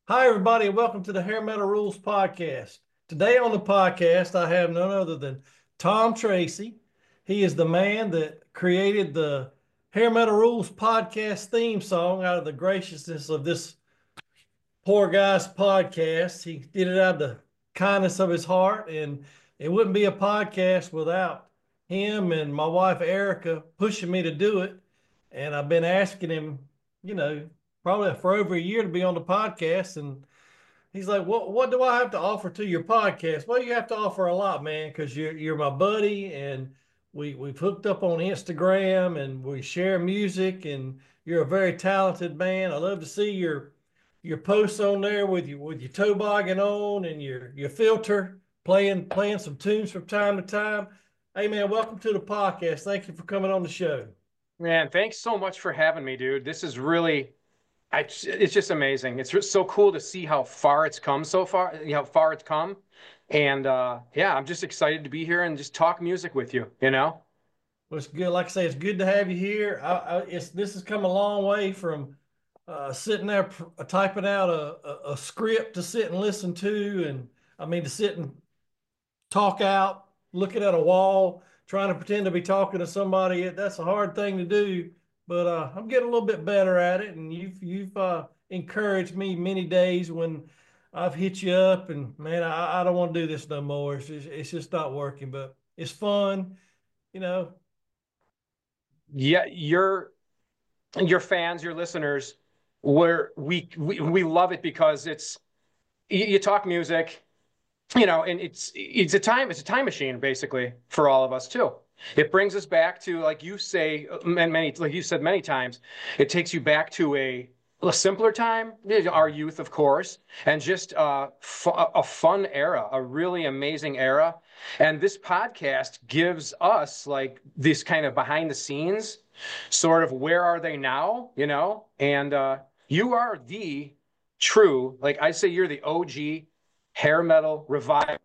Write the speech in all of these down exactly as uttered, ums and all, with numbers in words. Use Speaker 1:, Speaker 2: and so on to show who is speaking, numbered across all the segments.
Speaker 1: Hi, everybody, and welcome to the Hair Metal Rules podcast. Today on the podcast, I have none other than Tom Tracy. He is the man that created the Hair Metal Rules podcast theme song out of the graciousness of this poor guy's podcast. He did it out of the kindness of his heart, and it wouldn't be a podcast without him and my wife Erica pushing me to do it. And I've been asking him, you know, probably for over a year to be on the podcast, and he's like, "What? What do I have to offer to your podcast?" Well, you have to offer a lot, man, because you're you're my buddy, and we we've hooked up on Instagram, and we share music, and you're a very talented man. I love to see your your posts on there with you with your toboggan on and your your filter playing playing some tunes from time to time. Hey, man, welcome to the podcast. Thank you for coming on the show.
Speaker 2: Man, thanks so much for having me, dude. This is really, I, it's just amazing. It's just so cool to see how far it's come so far, you know, how far it's come. And uh, yeah, I'm just excited to be here and just talk music with you, you know?
Speaker 1: Well, it's good. Like I say, it's good to have you here. I, I, it's this has come a long way from uh, sitting there pr- typing out a, a, a script to sit and listen to, and I mean to sit and talk out, looking at a wall, trying to pretend to be talking to somebody. That's a hard thing to do, but uh, I'm getting a little bit better at it. And you've you've uh, encouraged me many days when I've hit you up, and man, I, I don't want to do this no more. It's just, it's just not working, but it's fun, you know.
Speaker 2: Yeah, your your fans, your listeners, where we, we we love it because it's you, you talk music, you know, and it's it's a time it's a time machine basically for all of us too. It brings us back to, like you say, many, many like you said many times, it takes you back to a a simpler time, our youth, of course, and just uh, fu a fun era, a really amazing era. And this podcast gives us like this kind of behind the scenes, sort of where are they now, you know? And uh, you are the true, like I say, you're the O G hair metal revival.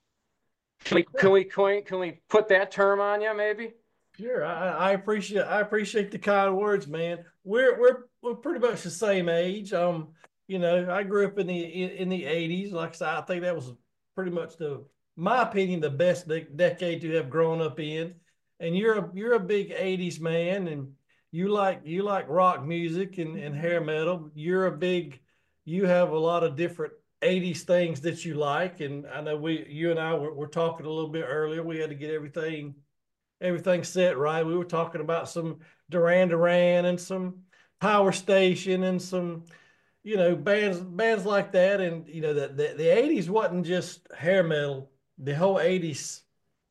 Speaker 2: Can we, can we, can we, can we put that term on you, maybe?
Speaker 1: Sure, I, I appreciate I appreciate the kind words, man. We're we're we're pretty much the same age. Um, you know, I grew up in the in, in the eighties. Like I said, I think that was pretty much the, my opinion, the best de decade to have grown up in. And you're a you're a big eighties man, and you like you like rock music and, and hair metal. You're a big you have a lot of different eighties things that you like. And I know we you and I were, were talking a little bit earlier. We had to get everything everything set right. We were talking about some Duran Duran and some Power Station and some, you know, bands bands like that. And you know, the the, the eighties wasn't just hair metal. The whole eighties,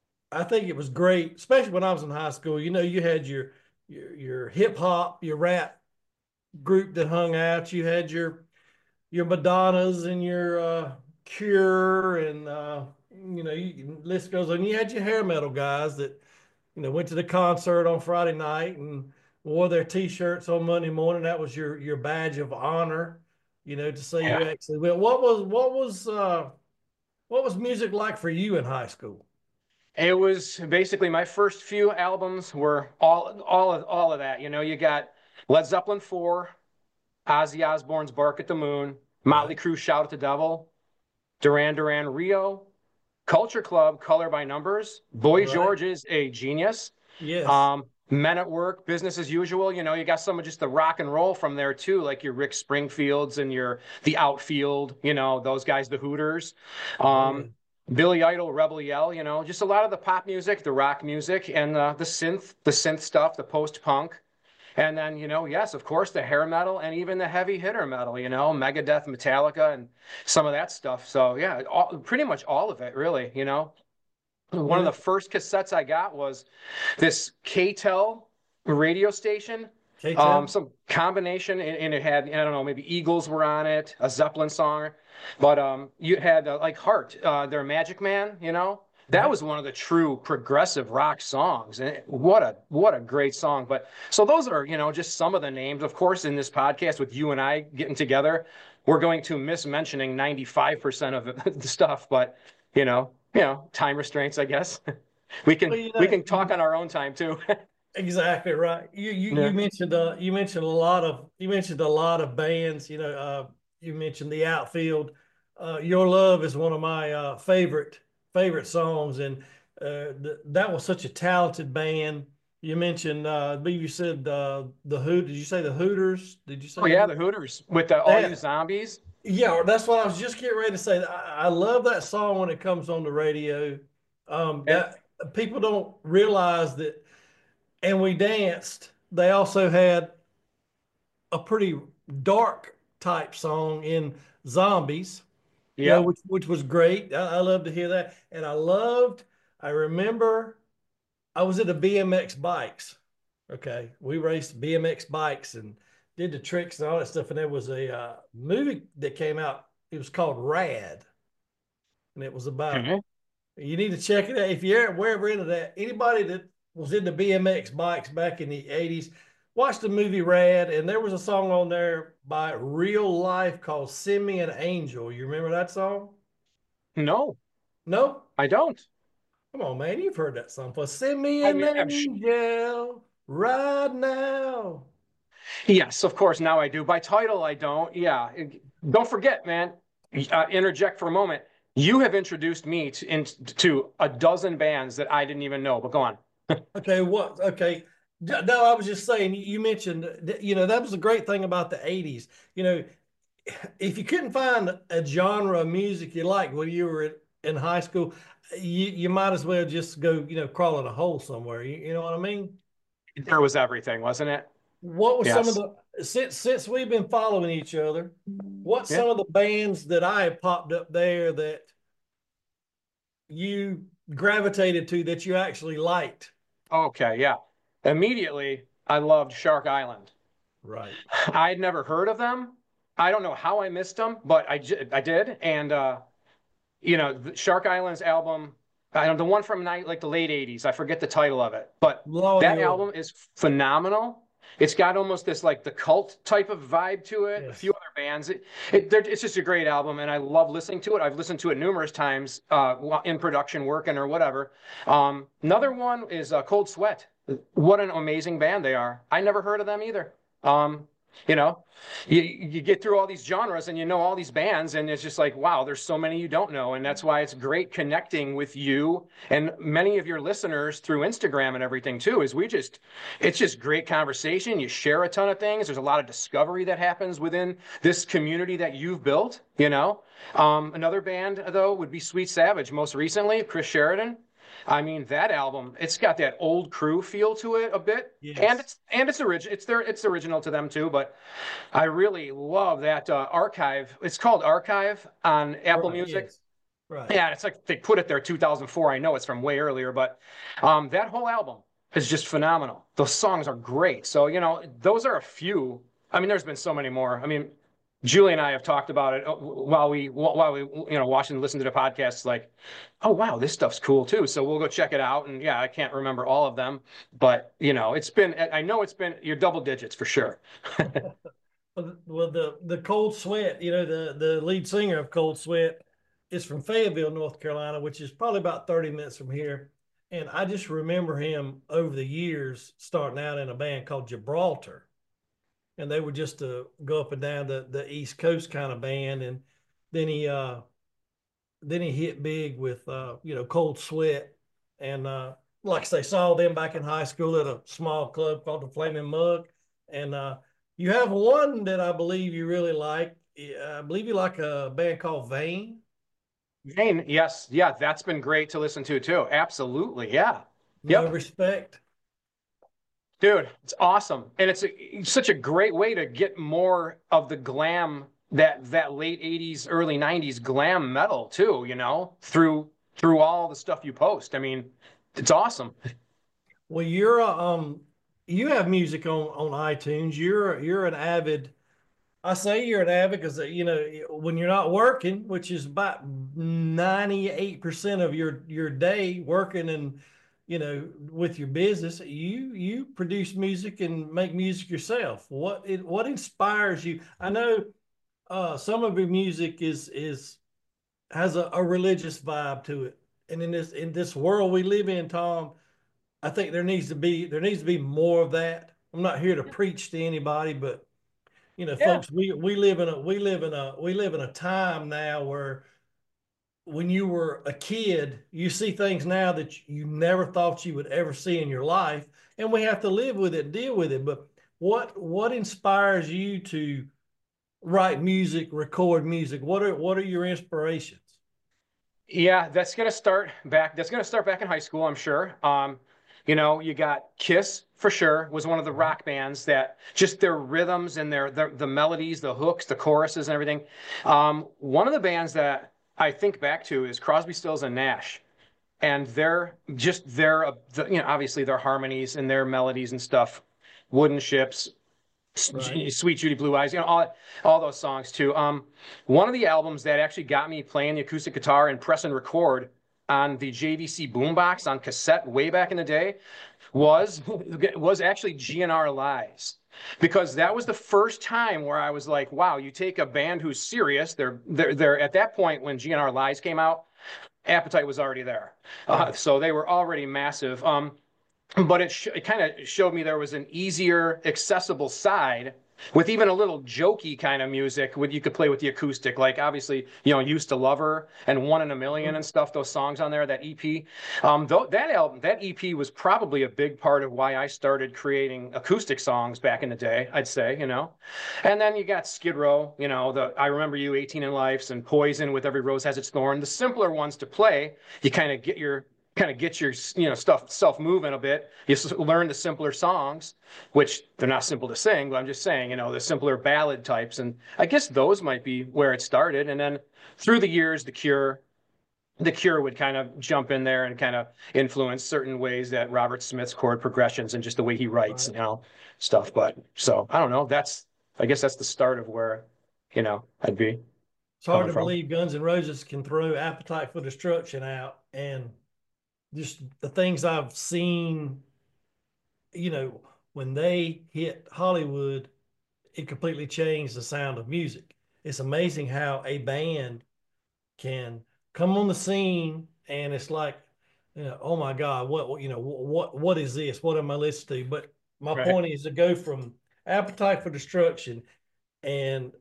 Speaker 1: I think it was great, especially when I was in high school. You know, you had your your, your hip hop, your rap group that hung out. You had your your Madonnas and your uh, Cure, and uh, you know, you, list goes on. You had your hair metal guys that, you know, went to the concert on Friday night and wore their T-shirts on Monday morning. That was your your badge of honor, you know, to say
Speaker 2: Yeah.
Speaker 1: you actually went. What was what was uh, what was music like for you in high school?
Speaker 2: It was basically my first few albums were all all of all of that. You know, you got Led Zeppelin four, Ozzy Osbourne's Bark at the Moon, Motley
Speaker 1: Right.
Speaker 2: Crue Shout at the Devil, Duran Duran Rio, Culture Club Color by Numbers, Boy
Speaker 1: Right.
Speaker 2: George is a genius.
Speaker 1: Yes.
Speaker 2: Um, Men at Work, Business as Usual. You know, you got some of just the rock and roll from there too, like your Rick Springfields and your The Outfield. You know, those guys, the Hooters.
Speaker 1: Oh yeah.
Speaker 2: Um, Billy Idol, Rebel Yell. You know, just a lot of the pop music, the rock music, and uh, the synth, the synth stuff, the post punk. And then, you know, yes, of course, the hair metal and even the heavy hitter metal, you know, Megadeth, Metallica, and some of that stuff. So, yeah, all, pretty much all of it, really, you know. One
Speaker 1: You
Speaker 2: of
Speaker 1: know,
Speaker 2: the first cassettes I got was this K tel radio station, um,
Speaker 1: K-Tel.
Speaker 2: some combination, and, and it had, I don't know, maybe Eagles were on it, a Zeppelin song, but um, you had uh, like Heart, uh, their Magic Man, you know. That
Speaker 1: Right.
Speaker 2: was one of the true progressive rock songs, and what a what a great song. But so those are, you know, just some of the names. Of course, in this podcast with you and I getting together, we're going to miss mentioning ninety-five percent of the stuff, but you know, you know, time restraints, I guess. We can
Speaker 1: Well, you
Speaker 2: we
Speaker 1: know,
Speaker 2: can talk
Speaker 1: you,
Speaker 2: on our own time too.
Speaker 1: exactly right. You you
Speaker 2: Yeah.
Speaker 1: you mentioned uh you mentioned a lot of you mentioned a lot of bands. You know, uh, you mentioned the outfield. Uh, Your Love is one of my uh, favorite favorite songs, and uh, th- that was such a talented band. You mentioned, uh, I believe you said uh, the Hoot. Did you say the Hooters? Did you
Speaker 2: Oh
Speaker 1: say the
Speaker 2: yeah,
Speaker 1: Hoot?
Speaker 2: the Hooters with the All You
Speaker 1: That
Speaker 2: Zombies.
Speaker 1: yeah, that's what I was just getting ready to say. I, I love that song when it comes on the radio. Um,
Speaker 2: And
Speaker 1: that people don't realize that, and we danced. They also had a pretty dark type song in Zombies, you know,
Speaker 2: yep.
Speaker 1: which which was great. I, I love to hear that, and I loved. I remember I was at the B M X bikes. Okay, we raced B M X bikes and did the tricks and all that stuff. And there was a uh, movie that came out. It was called Rad, and it was about.
Speaker 2: Okay.
Speaker 1: You need to check it out if you're wherever into that. Anybody that was into B M X bikes back in the eighties, watch the movie Rad, and there was a song on there by Real Life called "Send Me an Angel." You remember that song?
Speaker 2: No,
Speaker 1: No?
Speaker 2: I don't.
Speaker 1: Come on, man, you've heard that song. For "Send Me
Speaker 2: I
Speaker 1: an
Speaker 2: mean, I'm sh
Speaker 1: Angel right now."
Speaker 2: yes, of course. Now I do. By title, I don't. Yeah. Don't forget, man. Uh, interject for a moment. You have introduced me to, in, to a dozen bands that I didn't even know. But go on.
Speaker 1: Okay, what? Okay. No, I was just saying, you mentioned, you know, that was the great thing about the eighties. You know, if you couldn't find a genre of music you liked when you were in high school, you, you might as well just go, you know, crawl in a hole somewhere. You, you know what I mean?
Speaker 2: There was everything, wasn't it?
Speaker 1: What was some of
Speaker 2: Yes.
Speaker 1: the since since we've been following each other, what's
Speaker 2: Yeah.
Speaker 1: some of the bands that I have popped up there that you gravitated to that you actually liked?
Speaker 2: Okay. Yeah. Immediately, I loved Shark Island.
Speaker 1: Right.
Speaker 2: I'd never heard of them. I don't know how I missed them, but I, I did. And uh, you know, Shark Island's album, I don't the one from night like the late eighties. I forget the title of it, but
Speaker 1: Law and
Speaker 2: that
Speaker 1: order.
Speaker 2: album is phenomenal. It's got almost this like the cult type of vibe to it. A few
Speaker 1: Yes.
Speaker 2: other bands. It, it it's just a great album, and I love listening to it. I've listened to it numerous times uh, in production, working or whatever. Um, another one is uh, Cold Sweat. What an amazing band they are. I never heard of them either. Um, you know, you, you get through all these genres and you know all these bands, and it's just like, wow, there's so many you don't know. And that's why it's great connecting with you and many of your listeners through Instagram and everything too, is we just, it's just great conversation. You share a ton of things. There's a lot of discovery that happens within this community that you've built, you know. Um, another band, though, would be Sweet Savage, most recently, Chris Sheridan. I mean, that album, it's got that old crew feel to it a bit. And
Speaker 1: Yes.
Speaker 2: it's and it's original. It's their it's original to them too. But I really love that uh, archive. It's called Archive on Apple
Speaker 1: Right.
Speaker 2: Music.
Speaker 1: Yes. Right.
Speaker 2: Yeah, it's like they put it there two thousand four. I know it's from way earlier, but um, that whole album is just phenomenal. Those songs are great. So, you know, those are a few. I mean, there's been so many more. I mean, Julie and I have talked about it uh, while we while we you know watching and listening to the podcasts. Like, oh wow, this stuff's cool too. So we'll go check it out. And yeah, I can't remember all of them, but you know, it's been. I know it's been your double digits for sure.
Speaker 1: Well, the the Cold Sweat, you know, the the lead singer of Cold Sweat is from Fayetteville, North Carolina, which is probably about thirty minutes from here. And I just remember him over the years starting out in a band called Gibraltar. And they were just to go up and down the, the East Coast kind of band. And then he uh then he hit big with uh, you know, Cold Sweat. And uh like I say, saw them back in high school at a small club called the Flaming Mug. And uh you have one that I believe you really like. I believe you like a band called Vane.
Speaker 2: Vane, yes, yeah, that's been great to listen to too. Absolutely, yeah.
Speaker 1: No
Speaker 2: Yep.
Speaker 1: respect.
Speaker 2: Dude, it's awesome. And it's, a, it's such a great way to get more of the glam that that late eighties, early nineties glam metal too, you know, through through all the stuff you post. I mean, it's awesome.
Speaker 1: Well, you're a, um you have music on on iTunes. You're you're an avid. I say you're an avid because you know when you're not working, which is about ninety-eight percent of your your day working and you know with your business, you you produce music and make music yourself. What it what inspires you? I know uh, some of your music is is has a, a religious vibe to it, and in this in this world we live in, Tom, I think there needs to be there needs to be more of that. I'm not here to preach to anybody, but you know,
Speaker 2: Yeah.
Speaker 1: folks, we we live in a we live in a we live in a time now where when you were a kid, you see things now that you never thought you would ever see in your life, and we have to live with it, deal with it. But what what inspires you to write music, record music? What are what are your inspirations?
Speaker 2: Yeah, that's gonna start back. That's gonna start back in high school, I'm sure. Um, you know, you got Kiss for sure was one of the rock bands that just their rhythms and their, their the melodies, the hooks, the choruses, and everything. Um, one of the bands that I think back to is Crosby, Stills, and Nash, and they're just their, uh, the, you know, obviously their harmonies and their melodies and stuff. Wooden Ships,
Speaker 1: Right.
Speaker 2: Sweet Judy Blue Eyes, you know, all all those songs too. Um, one of the albums that actually got me playing the acoustic guitar and press and record on the J V C boombox on cassette way back in the day was was actually G N R Lies. Because that was the first time where I was like, wow, you take a band who's serious. They're they're they're at that point when G N R Lies came out, Appetite was already there. Uh,
Speaker 1: Right.
Speaker 2: so they were already massive. Um, but it, sh- it kind of showed me there was an easier, accessible side with even a little jokey kind of music with you could play with the acoustic. Like obviously, you know, Used to Love Her and One in a Million and stuff. Those songs on there, that E P. Um, though that album, that E P was probably a big part of why I started creating acoustic songs back in the day. I'd say, you know, and then you got Skid Row. You know, the I Remember You, eighteen in Lives, and Poison with Every Rose Has Its Thorn. The simpler ones to play. You kind of get your kind of get your you know stuff self moving a bit. You learn the simpler songs, which they're not simple to sing, but I'm just saying, you know, the simpler ballad types, and I guess those might be where it started. And then through the years, the Cure, the Cure would kind of jump in there and kind of influence certain ways that Robert Smith's chord progressions and just the way he writes,
Speaker 1: Right.
Speaker 2: you know, stuff. But so I don't know. That's I guess that's the start of where you know I'd be
Speaker 1: It's hard
Speaker 2: coming
Speaker 1: to
Speaker 2: from.
Speaker 1: believe Guns N' Roses can throw Appetite for Destruction out, and just the things I've seen, you know, when they hit Hollywood, it completely changed the sound of music. It's amazing how a band can come on the scene and it's like, you know, oh my God, what, what you know, what what is this? What am I listening to? But my
Speaker 2: Right.
Speaker 1: point is to go from Appetite for Destruction and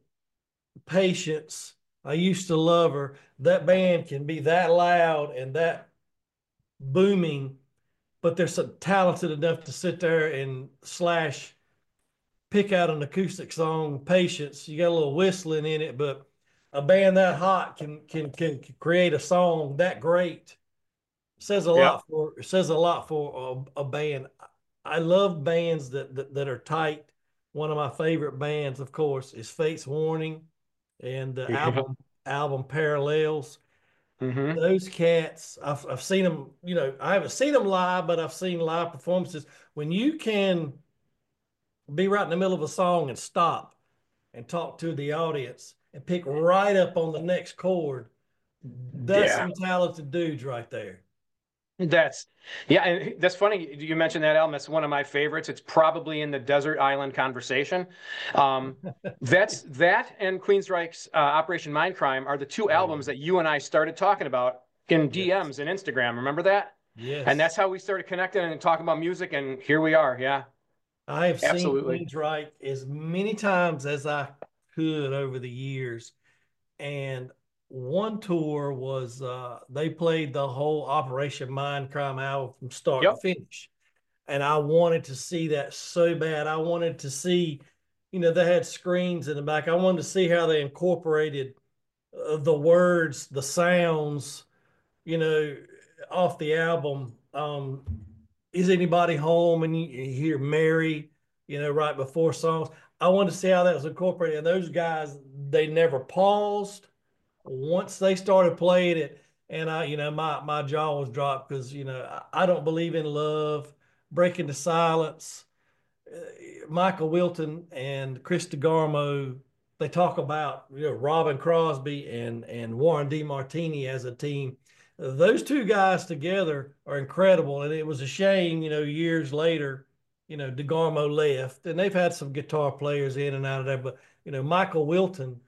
Speaker 1: Patience. I Used to Love Her. That band can be that loud and that booming, but they're so talented enough to sit there and slash pick out an acoustic song, Patience. You got a little whistling in it, but a band that hot can can can create a song that great. Says a
Speaker 2: Yep.
Speaker 1: lot for says a lot for a, a band. I love bands that, that that are tight. One of my favorite bands, of course, is Fates Warning, and the
Speaker 2: Yeah.
Speaker 1: album album Parallels.
Speaker 2: hmm
Speaker 1: Those cats, I've I've seen them. You know, I haven't seen them live, but I've seen live performances. When you can be right in the middle of a song and stop and talk to the audience and pick right up on the next chord, that's
Speaker 2: Yeah.
Speaker 1: some talented dudes right there.
Speaker 2: That's yeah, and that's funny you mentioned that album. That's one of my favorites. It's probably in the Desert Island Conversation. Um, that's that and Queensryche's uh, Operation Mindcrime are the two
Speaker 1: Oh yeah.
Speaker 2: albums that you and I started talking about in
Speaker 1: Yes.
Speaker 2: D Ms and Instagram. Remember that? And
Speaker 1: Yes.
Speaker 2: that's how we started connecting and talking about music. And here we are. Yeah,
Speaker 1: I have seen
Speaker 2: absolutely.
Speaker 1: Queensryche as many times as I could over the years. And one tour was uh, they played the whole Operation Mindcrime album from start to
Speaker 2: Yep.
Speaker 1: finish. And I wanted to see that so bad. I wanted to see, you know, they had screens in the back. I wanted to see how they incorporated uh, the words, the sounds, you know, off the album. Um, is anybody home? And you, you hear Mary, you know, right before songs. I wanted to see how that was incorporated. And those guys, they never paused once they started playing it. And I, you know, my my jaw was dropped because you know I, I don't believe in love, breaking the silence. uh, Michael Wilton and Chris DeGarmo, they talk about you know Robin Crosby and and Warren DeMartini as a team. Those two guys together are incredible, and it was a shame, you know, years later, you know, DeGarmo left, and they've had some guitar players in and out of there, but you know, Michael Wilton,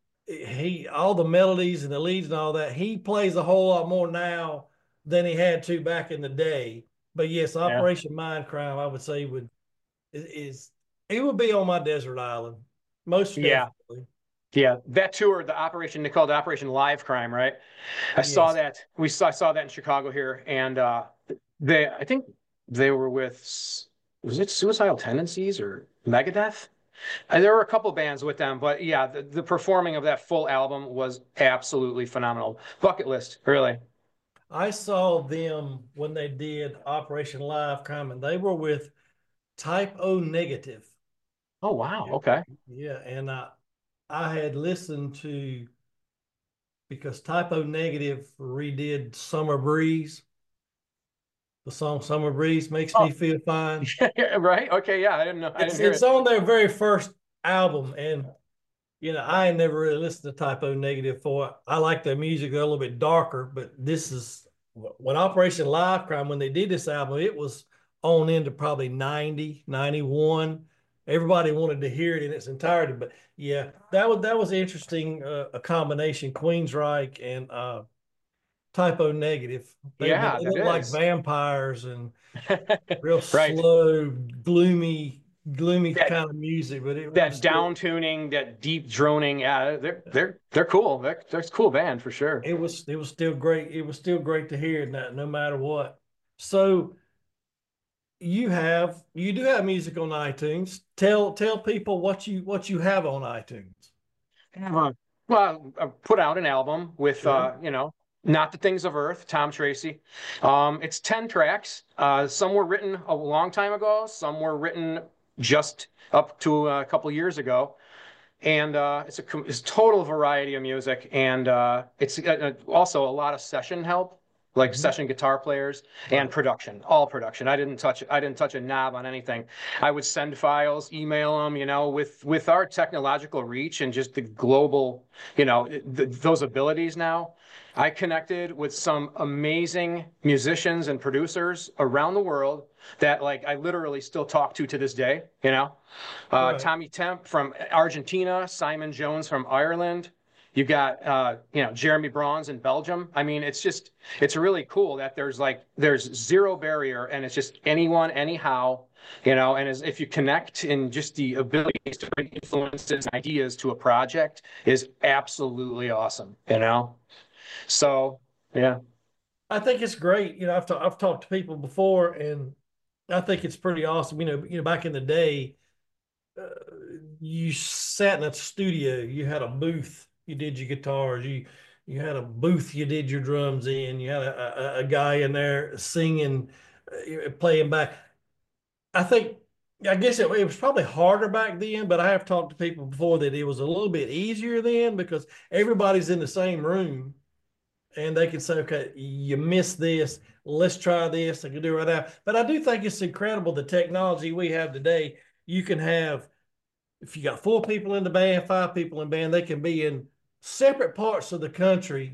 Speaker 1: he all the melodies and the leads and all that, he plays a whole lot more now than he had to back in the day. But yes,
Speaker 2: Yeah.
Speaker 1: Operation Mindcrime, I would say would is, is it would be on my desert island. most
Speaker 2: Yeah.
Speaker 1: definitely.
Speaker 2: Yeah. That tour, the Operation, they called it Operation Live Crime, right? I saw
Speaker 1: Yes.
Speaker 2: that. We saw, I saw that in Chicago here. And uh, they, I think they were with, was it Suicidal Tendencies or Megadeth? Uh, There were a couple bands with them, but yeah, the, the performing of that full album was absolutely phenomenal. Bucket list, really.
Speaker 1: I saw them when they did Operation Live Crime, and they were with Type O Negative.
Speaker 2: Oh, wow. Okay.
Speaker 1: Yeah, and I I had listened to because Type O Negative redid Summer Breeze. The song Summer Breeze makes
Speaker 2: Oh,
Speaker 1: me feel fine.
Speaker 2: right. Okay. Yeah. I didn't know. I
Speaker 1: It's
Speaker 2: didn't hear
Speaker 1: it's
Speaker 2: it.
Speaker 1: on their very first album, and you know I ain't never really listened to Type O Negative for it. I like their music; they're a little bit darker, but this is when Operation Live Crime when they did this album, it was on into probably ninety, ninety-one. Everybody wanted to hear it in its entirety, but yeah, that was that was interesting. Uh, a combination Queensryche and uh, Type O Negative. They but
Speaker 2: Yeah,
Speaker 1: they
Speaker 2: that
Speaker 1: look like
Speaker 2: is.
Speaker 1: vampires and real
Speaker 2: Right.
Speaker 1: slow, gloomy, gloomy
Speaker 2: That
Speaker 1: kind of music, but it, it was
Speaker 2: that
Speaker 1: still
Speaker 2: down tuning, that deep droning. Yeah, they're they're they're cool. They're they're a cool band for sure.
Speaker 1: it was it was still great. It was still great to hear that no matter what. So you have you do have music on iTunes. Tell tell people what you what you have on iTunes.
Speaker 2: Uh, well, I put out an album with
Speaker 1: Sure.
Speaker 2: uh, you know, Not the Things of Earth, Tom Tracy. Um, it's ten tracks. Uh, some were written a long time ago, some were written just up to a couple years ago. And uh, it's a it's total variety of music, and uh, it's uh, uh, also a lot of session help, like
Speaker 1: Mhm.
Speaker 2: session guitar players and
Speaker 1: Right.
Speaker 2: production, all production. I didn't touch I didn't touch a knob on anything. I would send files, email them, you know, with with our technological reach and just the global, you know, th those abilities now. I connected with some amazing musicians and producers around the world that like I literally still talk to to this day, you know. Uh,
Speaker 1: Right.
Speaker 2: Tommy Temp from Argentina, Simon Jones from Ireland. You got uh, you know Jeremy Brons in Belgium. I mean, it's just it's really cool that there's like there's zero barrier and it's just anyone, anyhow, you know. And as if you connect in just the abilities to bring influences and ideas to a project is absolutely awesome, you know. So yeah,
Speaker 1: I think it's great. You know, I've ta- I've talked to people before, and I think it's pretty awesome. You know, you know, back in the day, uh, you sat in a studio, you had a booth, you did your guitars, you you had a booth, you did your drums in, you had a, a, a guy in there singing, uh, playing back. I think, I guess it, it was probably harder back then, but I have talked to people before that it was a little bit easier then because everybody's in the same room and they can say, okay, you missed this. Let's try this. I can do it right now. But I do think it's incredible the technology we have today. You can have if you got four people in the band, five people in the band, they can be in separate parts of the country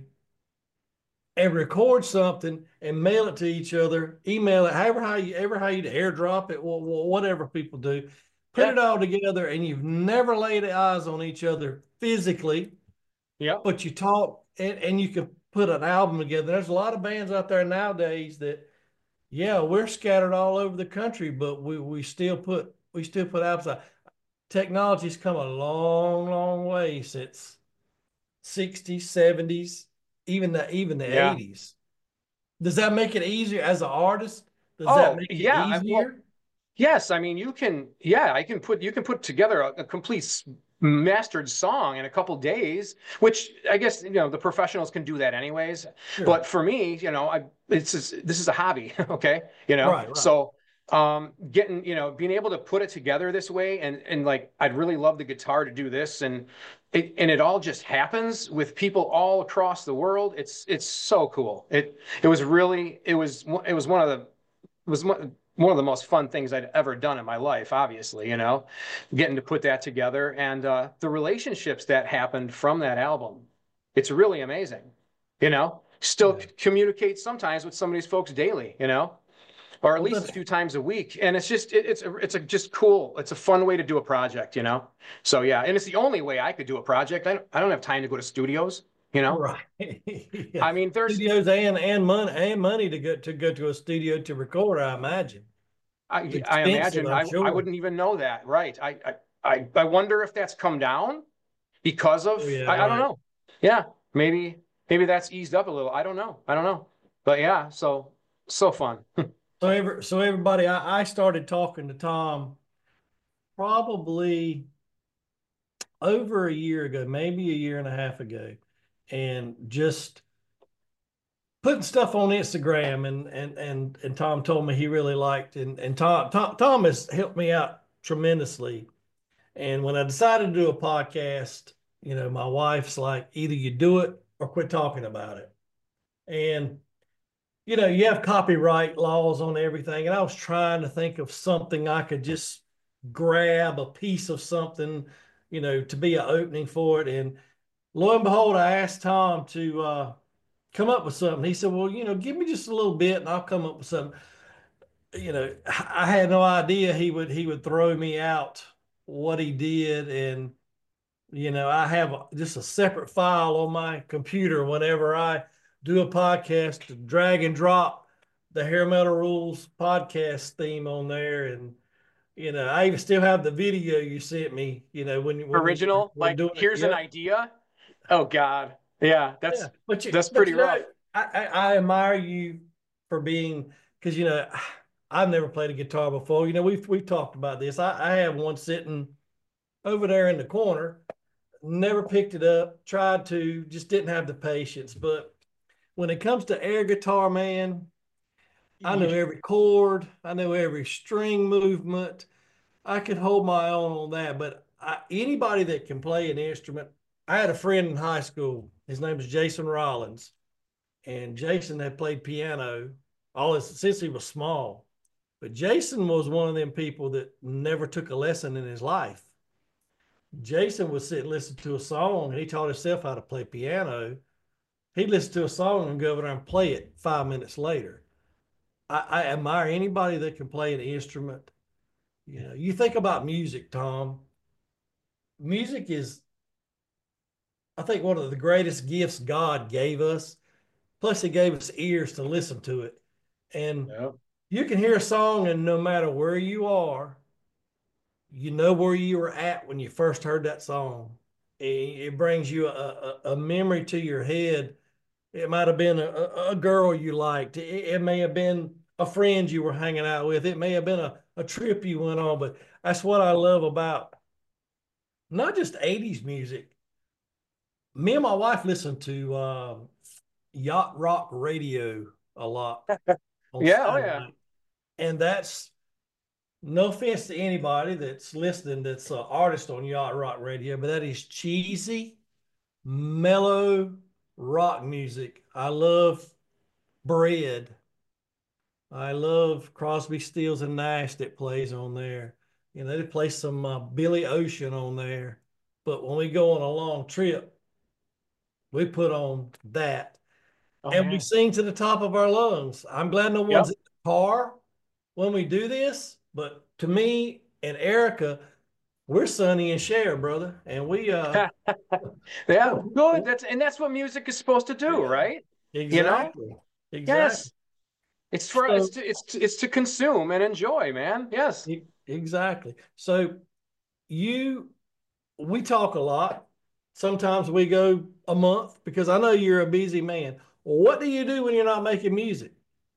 Speaker 1: and record something and mail it to each other, email it, however how you ever how you airdrop it, whatever people do. Put
Speaker 2: yeah,
Speaker 1: it all together, and you've never laid eyes on each other physically,
Speaker 2: yeah,
Speaker 1: but you talk and, and you can put an album together. There's a lot of bands out there nowadays that, yeah, we're scattered all over the country, but we we still put we still put albums out. Technology's come a long, long way since sixties, seventies, even the even the
Speaker 2: yeah.
Speaker 1: eighties. Does that make it easier as an artist? Does that
Speaker 2: Oh
Speaker 1: make it
Speaker 2: yeah. I, well,
Speaker 1: easier?
Speaker 2: yes, I mean you can. Yeah, I can put you can put together a, a complete s- mastered song in a couple days, which I guess you know the professionals can do that anyways.
Speaker 1: Sure.
Speaker 2: But for me, you know, I it's just, this is a hobby, okay? You know,
Speaker 1: Right, right.
Speaker 2: so um, getting you know being able to put it together this way, and and like I'd really love the guitar to do this, and it and it all just happens with people all across the world. It's it's so cool. It it was really it was it was one of the it was one of the most fun things I'd ever done in my life, obviously, you know, getting to put that together and uh, the relationships that happened from that album. It's really amazing, you know, still
Speaker 1: Yeah.
Speaker 2: communicate sometimes with some of these folks daily, you know, or at
Speaker 1: Well,
Speaker 2: least a
Speaker 1: that's
Speaker 2: few times a week. And it's just, it, it's, a, it's a just cool. It's a fun way to do a project, you know? So yeah. And it's the only way I could do a project. I don't, I don't have time to go to studios, you know?
Speaker 1: right. Yeah.
Speaker 2: I mean, there's,
Speaker 1: Studios and and money and money to go to go to a studio to record, I imagine. It's
Speaker 2: I I
Speaker 1: expensive,
Speaker 2: imagine
Speaker 1: I'm
Speaker 2: I I
Speaker 1: sure.
Speaker 2: wouldn't even know that. Right. I I, I, I wonder if that's come down because of,
Speaker 1: Oh yeah,
Speaker 2: I, I don't
Speaker 1: right.
Speaker 2: know. Yeah, maybe, maybe that's eased up a little. I don't know. I don't know. But yeah, so, so fun.
Speaker 1: So every, so everybody, I, I started talking to Tom probably over a year ago, maybe a year and a half ago, and just putting stuff on Instagram, and and and and Tom told me he really liked, and and Tom Tom Tom has helped me out tremendously. And when I decided to do a podcast, you know, my wife's like, either you do it or quit talking about it. And you know, you have copyright laws on everything, and I was trying to think of something I could just grab a piece of something, you know, to be an opening for it. And lo and behold, I asked Tom to uh, come up with something. He said, "Well, you know, give me just a little bit, and I'll come up with something." You know, I had no idea he would he would throw me out what he did, and you know, I have just a separate file on my computer whenever I do a podcast, to drag and drop the Hair Metal Rules podcast theme on there. And, you know, I even still have the video you sent me, you know, when, when we
Speaker 2: Original,
Speaker 1: were
Speaker 2: like,
Speaker 1: doing it.
Speaker 2: here's an
Speaker 1: Yep.
Speaker 2: idea. Oh God. Yeah,
Speaker 1: Yeah.
Speaker 2: that's,
Speaker 1: But you,
Speaker 2: that's
Speaker 1: but
Speaker 2: pretty
Speaker 1: you know,
Speaker 2: rough.
Speaker 1: I, I, I admire you for being, because, you know, I've never played a guitar before. You know, we've, we've talked about this. I, I have one sitting over there in the corner, never picked it up, tried to, just didn't have the patience. But when it comes to air guitar, man, I know
Speaker 2: You,
Speaker 1: every chord, I know every string movement. I could hold my own on that. But I, anybody that can play an instrument, I had a friend in high school. His name was Jason Rollins, and Jason had played piano all his, since he was small. But Jason was one of them people that never took a lesson in his life. Jason would sit and listen to a song, and he taught himself how to play piano. He'd listen to a song and go over there and play it five minutes later. I, I admire anybody that can play an instrument. You know, you think about music, Tom. Music is, I think, one of the greatest gifts God gave us. Plus, He gave us ears to listen to it. And
Speaker 2: yeah.
Speaker 1: you can hear a song, and no matter where you are, you know where you were at when you first heard that song. It, brings you a, a, a memory to your head. It might have been a, a girl you liked. It, it may have been a friend you were hanging out with. It may have been a, a trip you went on. But that's what I love about not just eighties music. Me and my wife listen to uh, yacht rock radio a lot on
Speaker 2: Yeah, oh yeah.
Speaker 1: satellite. And that's no offense to anybody that's listening that's an artist on yacht rock radio, but that is cheesy, mellow rock music. I love Bread. I love Crosby, Stills, and Nash that plays on there. You know, they play some uh, Billy Ocean on there. But when we go on a long trip, we put on that
Speaker 2: Oh
Speaker 1: and we
Speaker 2: yeah.
Speaker 1: sing to the top of our lungs. I'm glad no one's
Speaker 2: Yep.
Speaker 1: in the car when we do this. But to me and Erica, we're Sonny and Cher, brother. And we, uh,
Speaker 2: Yeah, good. That's and that's what music is supposed to do,
Speaker 1: yeah,
Speaker 2: right? You know?
Speaker 1: exactly. Exactly.
Speaker 2: Yes. It's for it's
Speaker 1: So,
Speaker 2: to, it's to, it's to consume and enjoy, man. Yes.
Speaker 1: e- exactly. So, you we talk a lot. Sometimes we go a month because I know you're a busy man. What do you do when you're not making music?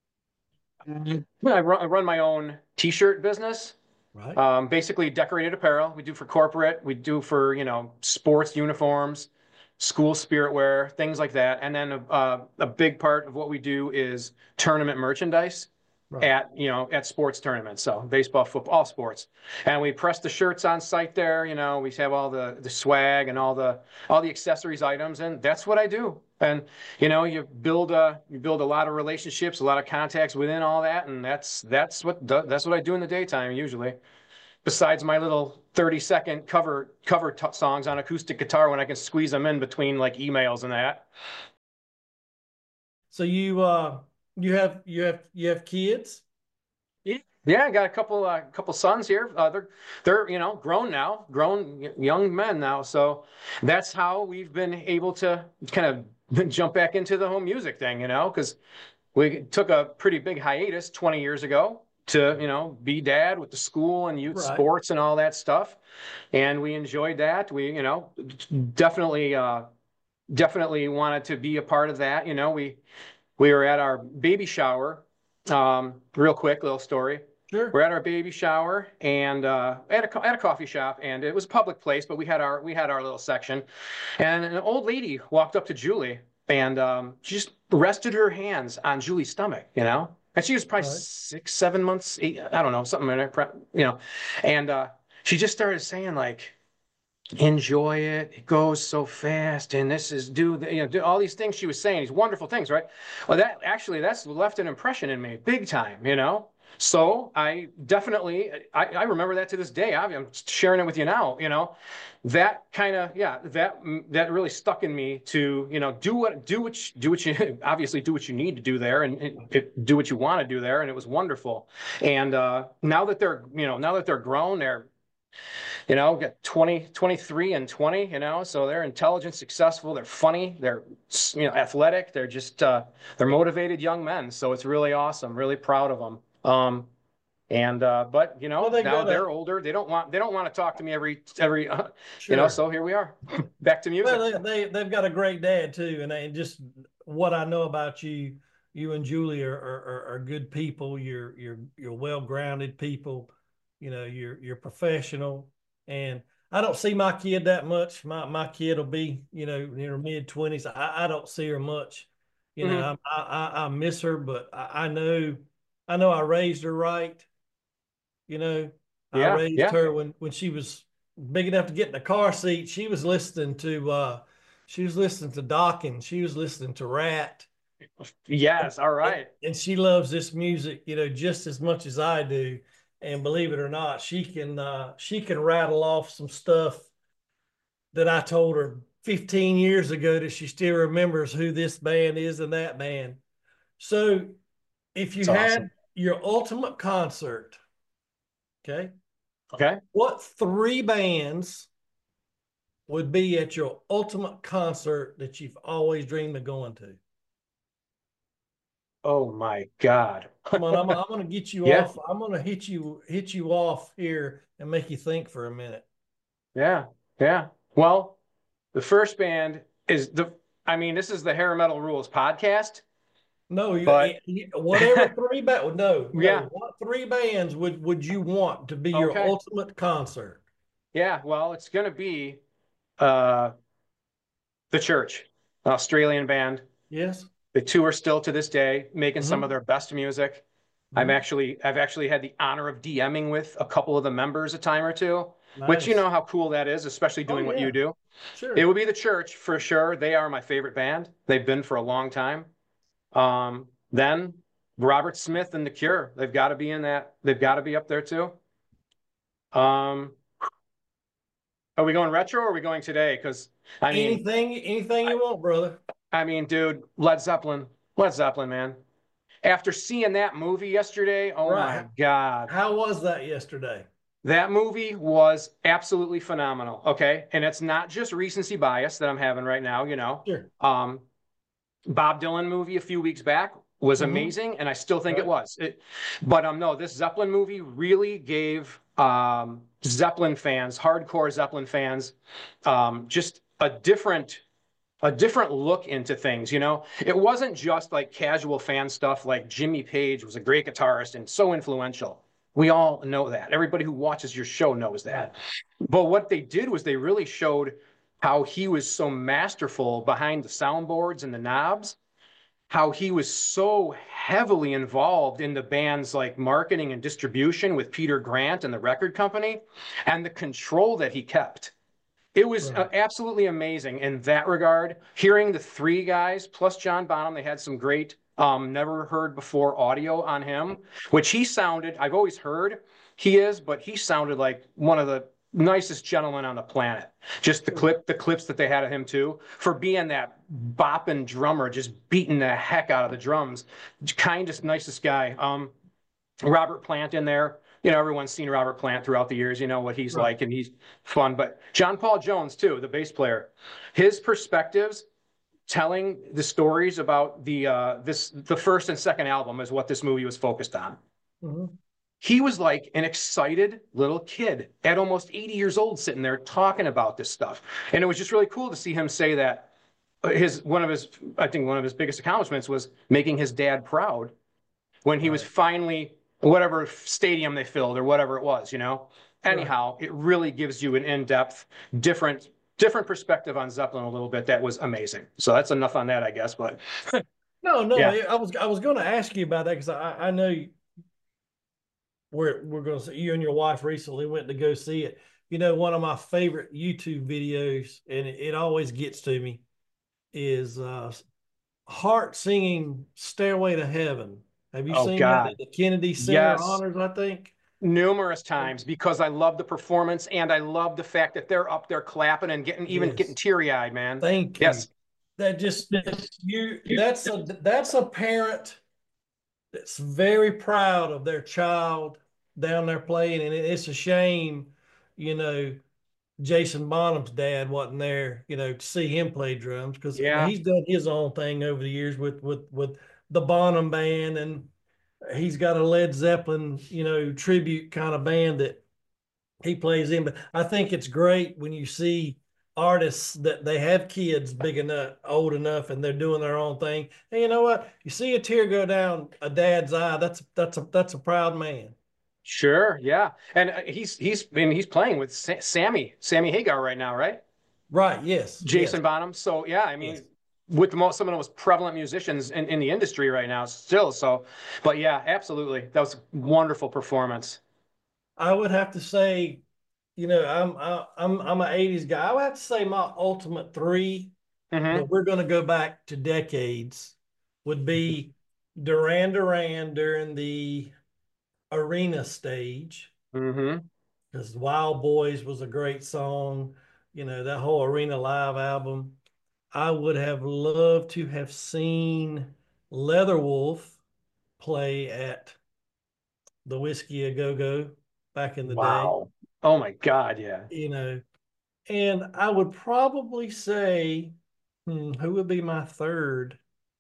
Speaker 2: Mhm. I run, I run my own t-shirt business.
Speaker 1: Right.
Speaker 2: Um, basically decorated apparel. We do for corporate, we do for, you know, sports uniforms, school spirit wear, things like that. And then uh, a big part of what we do is tournament merchandise
Speaker 1: Right.
Speaker 2: at, you know, at sports tournaments. So baseball, football, all sports. And we press the shirts on site there, you know, we have all the the swag and all the all the accessories items, and that's what I do. And you know, you build a you build a lot of relationships, a lot of contacts within all that, and that's that's what that's what I do in the daytime usually, besides my little thirty second cover cover t- songs on acoustic guitar when I can squeeze them in between like emails and that.
Speaker 1: So you uh you have you have you have kids?
Speaker 2: Yeah, yeah, I got a couple uh, couple sons here. Uh, they're they're you know grown now, grown y- young men now. So that's how we've been able to kind of jump back into the home music thing, you know, because we took a pretty big hiatus twenty years ago to, you know, be dad with the school and youth
Speaker 1: Right.
Speaker 2: sports and all that stuff. And we enjoyed that. We, you know, definitely, uh, definitely wanted to be a part of that. You know, we, we were at our baby shower. Um, real quick, little story.
Speaker 1: Sure.
Speaker 2: We're at our baby shower and uh, at a at a coffee shop, and it was a public place, but we had our we had our little section, and an old lady walked up to Julie, and um, she just rested her hands on Julie's stomach, you know, and she was probably
Speaker 1: Right.
Speaker 2: six, seven months, eight, I don't know, something in there, you know, and uh, she just started saying like, enjoy it. It goes so fast, and this is do the, you know do all these things she was saying, these wonderful things, right? Well, that actually that's left an impression in me, big time, you know. So I definitely I, I remember that to this day. I'm sharing it with you now, you know. That kind of yeah, that that really stuck in me to you know do what do what you, do what you obviously do what you need to do there, and, and it, do what you want to do there, and it was wonderful. And uh, now that they're you know now that they're grown, they're you know, got twenty, twenty-three and twenty, you know, so they're intelligent, successful, they're funny, they're, you know, athletic, they're just, uh, they're motivated young men. So it's really awesome, really proud of them. Um, and, uh, but, you
Speaker 1: Well,
Speaker 2: know,
Speaker 1: they
Speaker 2: now
Speaker 1: got a
Speaker 2: they're older. They don't want, they don't want to talk to me every, every, uh, you know,
Speaker 1: sure.
Speaker 2: so here we are back to music.
Speaker 1: Well, they, they they've got a great dad too, and they just what I know about you, you and Julie are are, are good people. You're you're you're well grounded people. You know, you're you're professional, and I don't see my kid that much. My my kid will be you know in her mid twenties. I, I don't see her much. You know,
Speaker 2: Hmm.
Speaker 1: I I, I miss her, but I, I know I know I raised her right. You know, I
Speaker 2: Yeah.
Speaker 1: raised
Speaker 2: Yeah.
Speaker 1: her when when she was big enough to get in the car seat. She was listening to uh she was listening to Dawkins. She was listening to Rat.
Speaker 2: Yes. All
Speaker 1: And,
Speaker 2: right.
Speaker 1: and she loves this music, you know, just as much as I do. And believe it or not, she can uh she can rattle off some stuff that I told her fifteen years ago that she still remembers who this band is and that band. So if you
Speaker 2: It's awesome.
Speaker 1: had your ultimate concert, okay,
Speaker 2: Okay.
Speaker 1: what three bands would be at your ultimate concert that you've always dreamed of going to?
Speaker 2: Oh my God.
Speaker 1: Come on, I'm, I'm going to get you
Speaker 2: Yeah.
Speaker 1: off. I'm going to hit you hit you off here and make you think for a minute.
Speaker 2: Yeah. Yeah. Well, the first band is the, I mean, this is the Hair Metal Rules podcast,
Speaker 1: No, you,
Speaker 2: but
Speaker 1: you whatever three band. No, no.
Speaker 2: yeah,
Speaker 1: What three bands would would you want to be your
Speaker 2: okay.
Speaker 1: ultimate concert?
Speaker 2: Yeah, well, it's going to be uh, The Church, an Australian band.
Speaker 1: Yes.
Speaker 2: They tour still to this day, making some of
Speaker 1: Mm-hmm.
Speaker 2: their best music. I'm
Speaker 1: Mm-hmm.
Speaker 2: actually, I've actually had the honor of DMing with a couple of the members a time or two, which you
Speaker 1: Nice.
Speaker 2: know how cool that is, especially
Speaker 1: Oh
Speaker 2: doing what
Speaker 1: yeah.
Speaker 2: you do. It
Speaker 1: Sure.
Speaker 2: would be The Church for sure. They are my favorite band. They've been for a long time. Um, then Robert Smith and The Cure. They've got to be in that. They've got to be up there too. Um, are we going retro or are we going today? Because I mean,
Speaker 1: Anything, anything
Speaker 2: I,
Speaker 1: you want, brother.
Speaker 2: I mean, dude, Led Zeppelin, Led Zeppelin, man. After seeing that movie yesterday, oh my
Speaker 1: Right.
Speaker 2: God.
Speaker 1: How was that yesterday?
Speaker 2: That movie was absolutely phenomenal. Okay. And it's not just recency bias that I'm having right now, you know.
Speaker 1: Sure.
Speaker 2: Um, Bob Dylan movie a few weeks back was
Speaker 1: Mm-hmm.
Speaker 2: amazing, and I still think it
Speaker 1: Right.
Speaker 2: was. It, but um, no, this Zeppelin movie really gave um, Zeppelin fans, hardcore Zeppelin fans, um, just a different a different look into things. You know, it wasn't just like casual fan stuff. Like Jimmy Page was a great guitarist and so influential. We all know that. Everybody who watches your show knows
Speaker 1: Right.
Speaker 2: that. But what they did was they really showed how he was so masterful behind the soundboards and the knobs, how he was so heavily involved in the band's like marketing and distribution with Peter Grant and the record company, and the control that he kept. It was uh,
Speaker 1: Right.
Speaker 2: absolutely amazing in that regard. Hearing the three guys plus John Bonham, they had some great, um, never heard before audio on him, which he sounded, I've always heard he is, but he sounded like one of the nicest gentlemen on the planet. Just the
Speaker 1: Sure.
Speaker 2: clip, the clips that they had of him too, for being that bopping drummer, just beating the heck out of the drums. Kindest, nicest guy. Um, Robert Plant in there. You know, everyone's seen Robert Plant throughout the years. You know what he's
Speaker 1: Right.
Speaker 2: like, and he's fun. But John Paul Jones, too, the bass player, his perspectives telling the stories about the uh, this the first and second album is what this movie was focused on.
Speaker 1: Mm-hmm.
Speaker 2: he was like an excited little kid at almost eighty years old sitting there talking about this stuff. And it was just really cool to see him say that his one of his I think one of his biggest accomplishments was making his dad proud when he was
Speaker 1: Right.
Speaker 2: finally whatever stadium they filled or whatever it was, you know.
Speaker 1: Right.
Speaker 2: Anyhow, it really gives you an in-depth, different different perspective on Zeppelin a little bit. That was amazing. So that's enough on that, I guess. But
Speaker 1: No, no,
Speaker 2: yeah.
Speaker 1: I was I was going to ask you about that because I I know we're we're going to see you and your wife recently went to go see it. You know, one of my favorite YouTube videos, and it, it always gets to me, is uh, Hart singing "Stairway to Heaven." Have you
Speaker 2: Oh
Speaker 1: seen that
Speaker 2: God.
Speaker 1: at the Kennedy Center
Speaker 2: Yes.
Speaker 1: Honors? I think.
Speaker 2: Numerous times because I love the performance and I love the fact that they're up there clapping and getting even getting
Speaker 1: Yes.
Speaker 2: teary-eyed, man.
Speaker 1: Thank you.
Speaker 2: Yes.
Speaker 1: That just you. That's a that's a parent that's very proud of their child down there playing, and it's a shame, you know, Jason Bonham's dad wasn't there, you know, to see him play drums because
Speaker 2: Yeah.
Speaker 1: he's done his own thing over the years with with with the Bonham band, and he's got a Led Zeppelin, you know, tribute kind of band that he plays in. But I think it's great when you see artists that they have kids big enough, old enough, and they're doing their own thing. And you know what? You see a tear go down a dad's eye. That's that's a that's a proud man.
Speaker 2: Sure. Yeah. And uh, he's he's been he's playing with Sa- Sammy Sammy Hagar right now, right?
Speaker 1: Right? Yes. Yes.
Speaker 2: Jason Bonham. So yeah, I
Speaker 1: Yes.
Speaker 2: mean, with the most some of the most prevalent musicians in, in the industry right now still. So, but yeah, absolutely. That was a wonderful performance.
Speaker 1: I would have to say, you know, I'm I, I'm I'm an eighties guy. I would have to say my ultimate three,
Speaker 2: Mm-hmm.
Speaker 1: but we're going to go back to decades, would be Duran Duran during the arena stage,
Speaker 2: Mm-hmm.
Speaker 1: because Wild Boys was a great song. You know, that whole Arena Live album. I would have loved to have seen Leatherwolf play at the Whiskey A Go Go back in the day,
Speaker 2: Wow. Oh my God, yeah.
Speaker 1: you know. And I would probably say, hmm, who would be my third?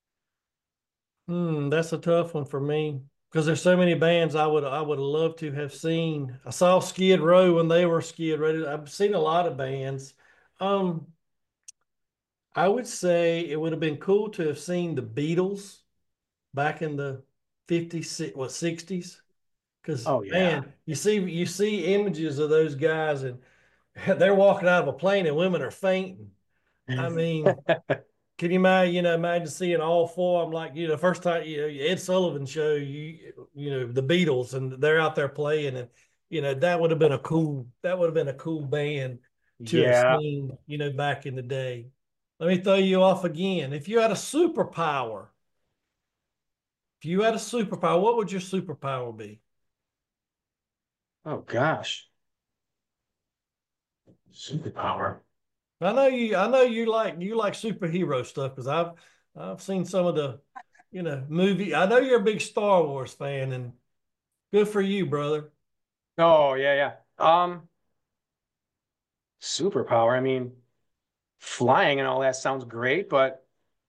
Speaker 1: Hmm, that's a tough one for me because there's so many bands I would I would love to have seen. I saw Skid Row when they were Skid Row. I've seen a lot of bands. Um, I would say it would have been cool to have seen the Beatles back in the fifties, what sixties. Because
Speaker 2: Oh yeah.
Speaker 1: man, you see you see images of those guys and they're walking out of a plane and women are fainting. I mean, can you imagine, you know, imagine seeing all four of them like, you know, first time, you know, Ed Sullivan show, you, you know, the Beatles and they're out there playing and, you know, that would have been a cool, that would have been a cool band to have
Speaker 2: Yeah.
Speaker 1: seen, you know, back in the day. Let me throw you off again. If you had a superpower, if you had a superpower, what would your superpower be?
Speaker 2: Oh gosh. Superpower.
Speaker 1: I know you, I know you like, you like superhero stuff because I've, I've seen some of the, you know, movie. I know you're a big Star Wars fan and good for you, brother.
Speaker 2: Oh yeah, yeah. Um, superpower. I mean, flying and all that sounds great, but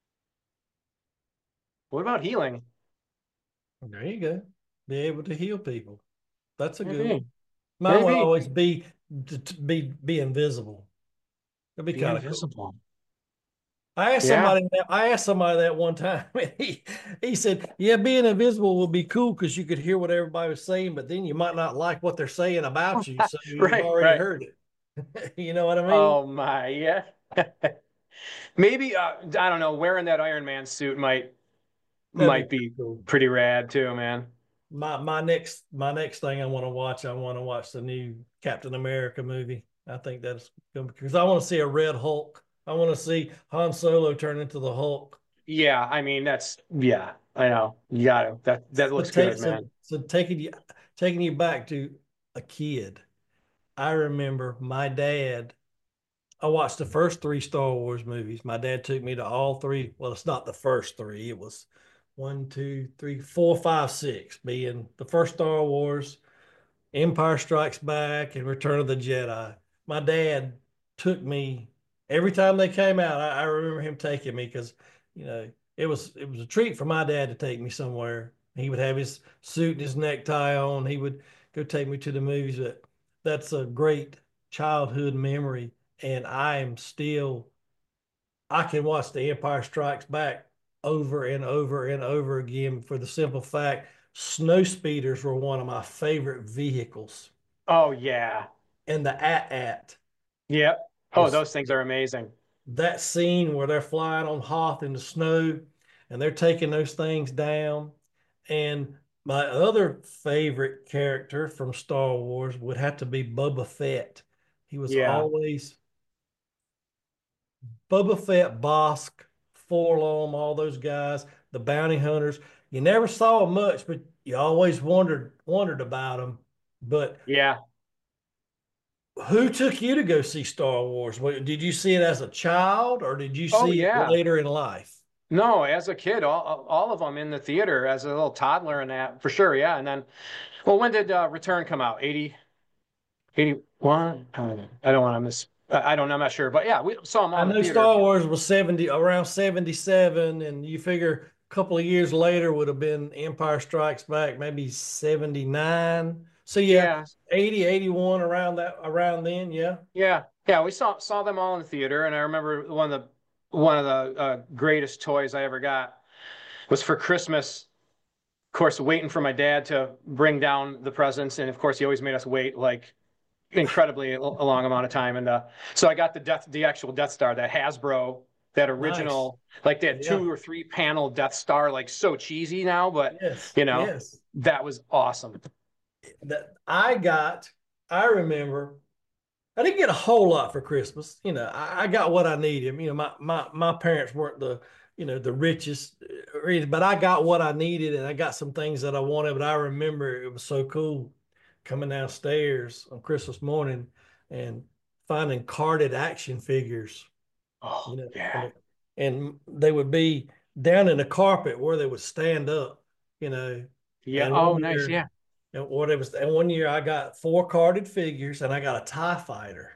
Speaker 2: what about healing?
Speaker 1: There you go. Be able to heal people. That's a good one.
Speaker 2: Maybe.
Speaker 1: Mine would
Speaker 2: Maybe
Speaker 1: always be to, to be be invisible. That'd be
Speaker 2: be
Speaker 1: kind of cool.
Speaker 2: invisible.
Speaker 1: I asked
Speaker 2: Yeah.
Speaker 1: somebody that I asked somebody that one time, and he he said, "Yeah, being invisible would be cool because you could hear what everybody was saying, but then you might not like what they're saying about you, so you've
Speaker 2: Right,
Speaker 1: already
Speaker 2: right.
Speaker 1: heard it." You know what I mean?
Speaker 2: Oh my, yeah. Maybe uh, I don't know, wearing that Iron Man suit might
Speaker 1: That'd be
Speaker 2: might
Speaker 1: pretty
Speaker 2: be
Speaker 1: cool.
Speaker 2: pretty rad too, man.
Speaker 1: My my next my next thing I want to watch, I want to watch the new Captain America movie. I think that's because I want to see a red Hulk. I want to see Han Solo turn into the Hulk.
Speaker 2: Yeah, I mean that's yeah, I know. You got to. That that
Speaker 1: So
Speaker 2: looks
Speaker 1: take
Speaker 2: good,
Speaker 1: so
Speaker 2: man.
Speaker 1: so taking you taking you back to a kid. I remember my dad. I watched the first three Star Wars movies. My dad took me to all three. Well, it's not the first three. It was one, two, three, four, five, six, being the first Star Wars, Empire Strikes Back, and Return of the Jedi. My dad took me every time they came out. I, I remember him taking me because, you know, it was it was a treat for my dad to take me somewhere. He would have his suit and his necktie on. He would go take me to the movies. But that's a great childhood memory. And I am still, I can watch The Empire Strikes Back over and over and over again for the simple fact snow speeders were one of my favorite vehicles.
Speaker 2: Oh yeah.
Speaker 1: And the AT-AT
Speaker 2: Yep. Oh,
Speaker 1: was
Speaker 2: those things are amazing.
Speaker 1: that scene where they're flying on Hoth in the snow and they're taking those things down. And my other favorite character from Star Wars would have to be Boba Fett. He was
Speaker 2: Yeah.
Speaker 1: always Boba Fett, Bosk, Forlom, all those guys, the bounty hunters. You never saw them much, but you always wondered wondered about them. But
Speaker 2: Yeah.
Speaker 1: who took you to go see Star Wars? Did you see it as a child or did you
Speaker 2: Oh
Speaker 1: see it
Speaker 2: yeah.
Speaker 1: later in life?
Speaker 2: No, as a kid, all all of them in the theater as a little toddler and that for sure. Yeah. And then, well, when did uh, Return come out? eighty, eighty-one? I don't want to miss. I don't know. I'm not sure. But yeah, we saw them all
Speaker 1: I
Speaker 2: in the
Speaker 1: know
Speaker 2: theater.
Speaker 1: Star Wars was seventy around seventy-seven, and you figure a couple of years later would have been Empire Strikes Back, maybe seventy-nine. So yeah,
Speaker 2: Yeah.
Speaker 1: eighty, eighty-one around that around then, yeah.
Speaker 2: Yeah. Yeah. We saw saw them all in the theater. And I remember one of the one of the uh, greatest toys I ever got was for Christmas. Of course, waiting for my dad to bring down the presents. And of course, he always made us wait like incredibly a long amount of time. And uh, so I got the Death, the actual Death Star, that Hasbro, that
Speaker 1: Nice.
Speaker 2: original, like that
Speaker 1: Yeah.
Speaker 2: two or three panel Death Star, like so cheesy now, but
Speaker 1: Yes.
Speaker 2: you know,
Speaker 1: Yes.
Speaker 2: that was awesome.
Speaker 1: That I got, I remember I didn't get a whole lot for Christmas. You know, I, I got what I needed. You know, my my my parents weren't the you know the richest, uh, but I got what I needed, and I got some things that I wanted. But I remember it was so cool coming downstairs on Christmas morning and finding carded action figures.
Speaker 2: Oh
Speaker 1: You know,
Speaker 2: yeah,
Speaker 1: and and they would be down in the carpet where they would stand up. You know,
Speaker 2: yeah.
Speaker 1: and
Speaker 2: Oh,
Speaker 1: one
Speaker 2: nice.
Speaker 1: year
Speaker 2: Yeah.
Speaker 1: and what it was, and one year I got four carded figures, and I got a TIE fighter.